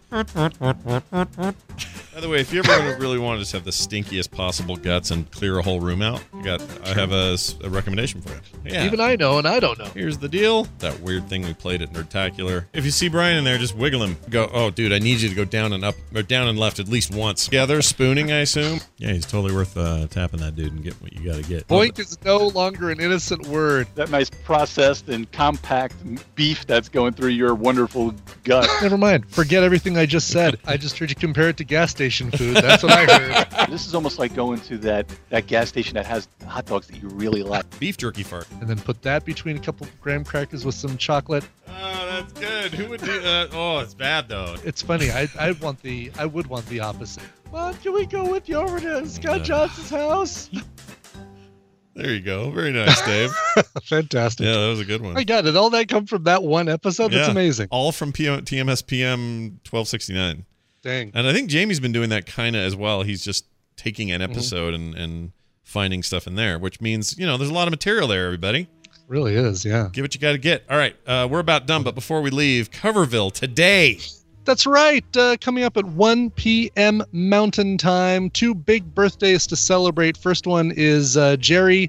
By the way, if you ever really want to just have the stinkiest possible guts and clear a whole room out, I have a recommendation for you. Yeah. Even I know, and I don't know. Here's the deal. That weird thing we played at Nerdtacular. If you see Brian in there, just wiggle him. Go, oh, dude, I need you to go down and up, or down and left at least once. Together, spooning, I assume. Yeah, he's totally worth tapping that dude and getting what you got to get. Boink is no longer an innocent word. That nice processed and compact beef that's going through your wonderful gut. Never mind. Forget everything I just said. I just heard you compare it to gas station food. That's what I heard. This is almost like going to that gas station that has hot dogs that you really like. Beef jerky fart. And then put that between a couple of graham crackers with some chocolate. Oh, that's good. Who would do that? Oh, it's bad though. It's funny. I would want the opposite. Mom, can we go with you over to Scott Johnson's house? There you go. Very nice, Dave. Fantastic. Yeah, that was a good one. My God, did all that come from that one episode? That's amazing. All from TMSPM 1269. Dang. And I think Jamie's been doing that kind of as well. He's just taking an episode and finding stuff in there, which means, there's a lot of material there, everybody. It really is, yeah. Get what you got to get. All right, we're about done, but before we leave, Coverville today. That's right. Coming up at 1 p.m. Mountain Time. 2 big birthdays to celebrate. First one is Jerry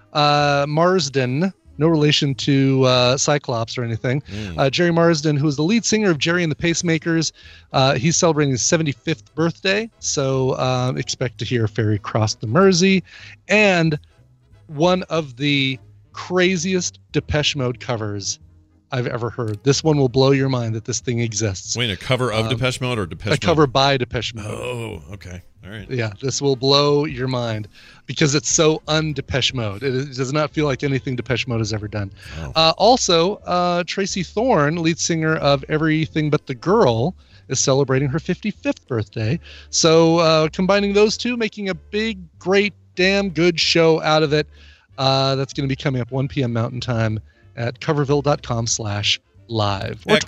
Marsden. No relation to Cyclops or anything. Jerry Marsden, who is the lead singer of Jerry and the Pacemakers. He's celebrating his 75th birthday. So expect to hear Ferry Cross the Mersey. And one of the craziest Depeche Mode covers I've ever heard. This one will blow your mind that this thing exists. Wait, a cover of Depeche Mode or Depeche Mode? A cover by Depeche Mode. Oh, okay. All right. Yeah, this will blow your mind because it's so un-Depeche Mode. It does not feel like anything Depeche Mode has ever done. Oh. Also, Tracy Thorn, lead singer of Everything But the Girl, is celebrating her 55th birthday. So combining those two, making a big, great, damn good show out of it. That's going to be coming up 1 p.m. Mountain Time at coverville.com/live or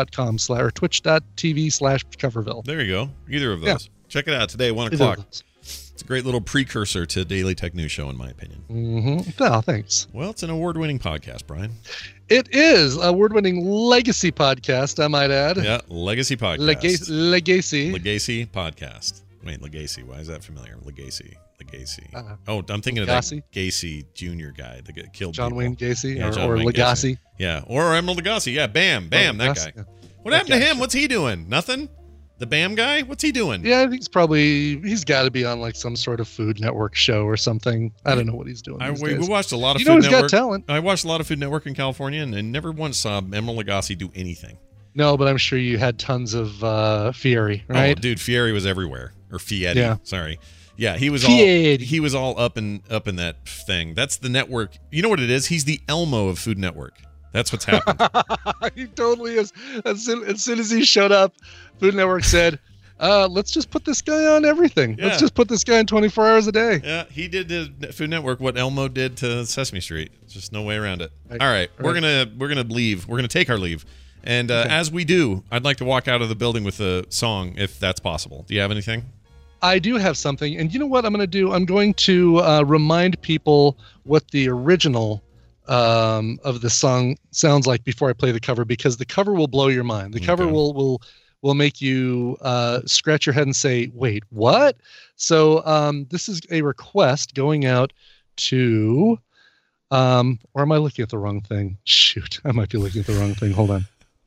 twitch.tv/coverville. There you go. Either of those. Yeah. Check it out today, 1 o'clock. It's a great little precursor to Daily Tech News Show, in my opinion. Mm-hmm. Oh, thanks. Well, it's an award-winning podcast, Brian. It is a award-winning legacy podcast, I might add. Yeah, legacy podcast. Legacy. Legacy podcast. Wait, Legacy. Why is that familiar? Legacy. Oh, I'm thinking Legacy? of that Gacy Jr. guy that killed John people. Wayne Gacy John or Wayne Legacy. Gacy. Yeah, or Emerald Lagasse. Yeah, Bam, that guy. Yeah. What happened to him? What's he doing? Nothing? The Bam guy? What's he doing? Yeah, I think he's got to be on like some sort of Food Network show or something. I don't know what he's doing. We watched a lot of Food Network. He's got talent. I watched a lot of Food Network in California, and I never once saw Emerald Lagasse do anything. No, but I'm sure you had tons of Fieri, right? Oh, dude, Fieri was everywhere. Or Fietti. Yeah. Sorry. Yeah, he was all up in that thing. That's the network. You know what it is? He's the Elmo of Food Network. That's what's happened. He totally is. As soon as he showed up, Food Network said, let's just put this guy on everything. Yeah. Let's just put this guy in 24 hours a day. Yeah, he did to Food Network what Elmo did to Sesame Street. There's just no way around it. All right. We're gonna leave. We're gonna take our leave. And as we do, I'd like to walk out of the building with a song, if that's possible. Do you have anything? I do have something. And you know what I'm going to do? I'm going to remind people what the original of the song sounds like before I play the cover, because the cover will blow your mind. The cover will make you scratch your head and say, wait, what? So this is a request going out to... or am I looking at the wrong thing? Shoot, I might be looking at the wrong thing. Hold on.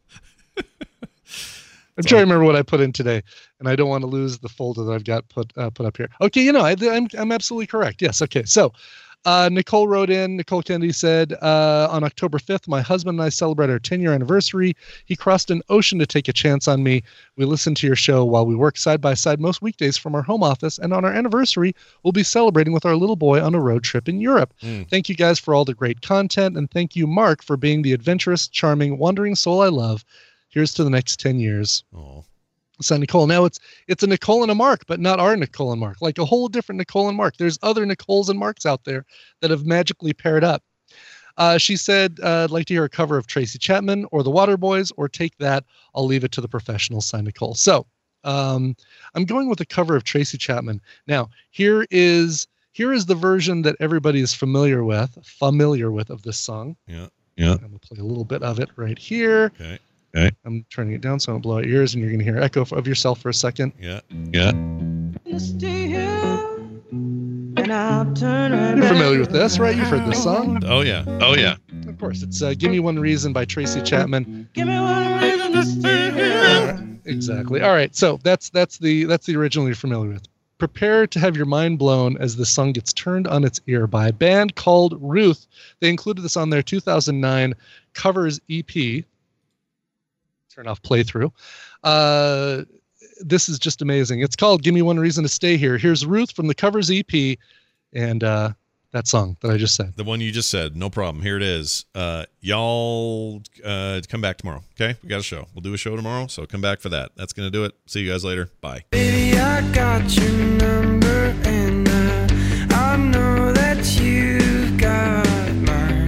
I'm trying to remember what I put in today, and I don't want to lose the folder that I've got put up here. Okay, I'm absolutely correct. Yes. Okay. So, Nicole wrote in. Nicole Kennedy said, on October 5th, my husband and I celebrate our 10-year anniversary. He crossed an ocean to take a chance on me. We listen to your show while we work side by side most weekdays from our home office, and on our anniversary, we'll be celebrating with our little boy on a road trip in Europe. Thank you guys for all the great content, and thank you, Mark, for being the adventurous, charming, wandering soul I love. Here's to the next 10 years. Oh. So Nicole. Now it's a Nicole and a Mark, but not our Nicole and Mark. Like a whole different Nicole and Mark. There's other Nicoles and Marks out there that have magically paired up. She said, I'd like to hear a cover of Tracy Chapman or the Waterboys, or Take That. I'll leave it to the professionals, signed Nicole. So I'm going with a cover of Tracy Chapman. Now, here is the version that everybody is familiar with of this song. Yeah. I'm going to play a little bit of it right here. Okay. I'm turning it down so I don't blow out your ears, and you're going to hear an echo of yourself for a second. Yeah. Stay here, and I'll turn right. You're familiar with this, right? You've heard this song. Oh yeah. Of course, it's "Give Me One Reason" by Tracy Chapman. Give me one reason to stay here. Exactly. All right, so that's the original you're familiar with. Prepare to have your mind blown as the song gets turned on its ear by a band called Ruth. They included this on their 2009 covers EP. Turn off playthrough. This is just amazing. It's called "Give Me One Reason to Stay Here." Here's Ruth from the covers EP, and that song that I just said. The one you just said. No problem. Here it is. Y'all come back tomorrow. Okay, we got a show. We'll do a show tomorrow, so come back for that. That's gonna do it. See you guys later. Bye. Baby, I got your number, and I know that you got mine.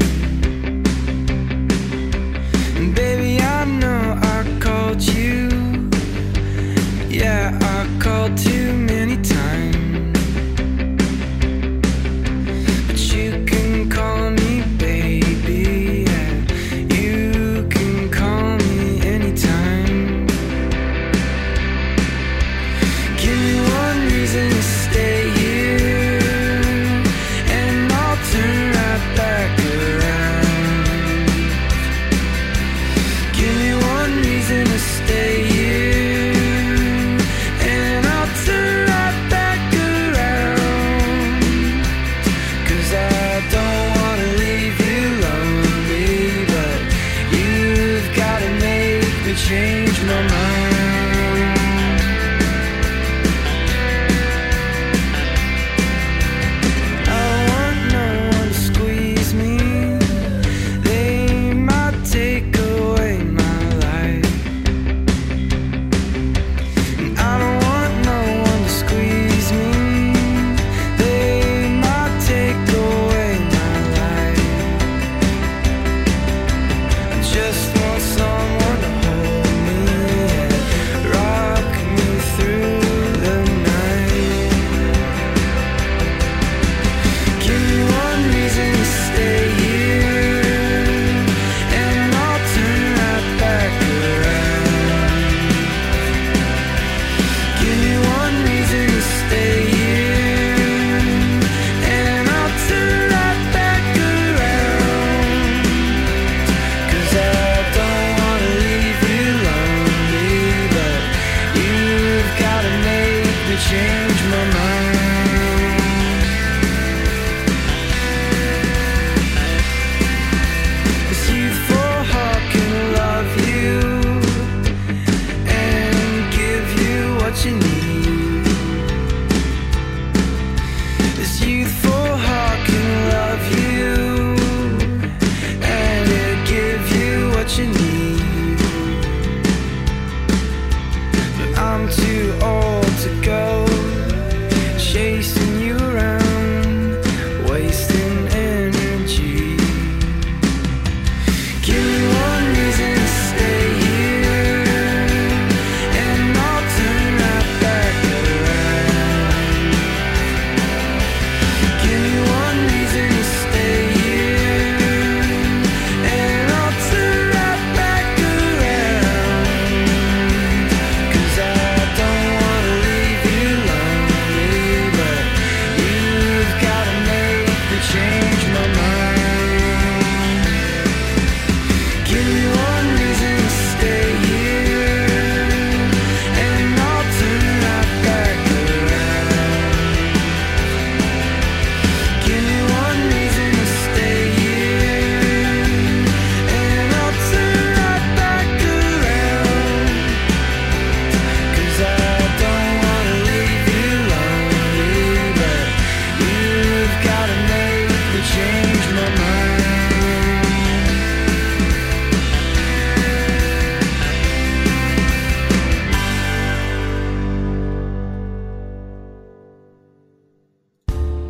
And baby, I know I called you. Yeah, I called too many times. But you can call me baby, yeah. You can call me anytime. Give me one reason to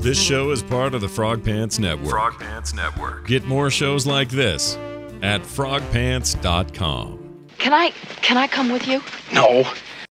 This show is part of the Frog Pants Network. Frog Pants Network. Get more shows like this at frogpants.com. Can I come with you? No,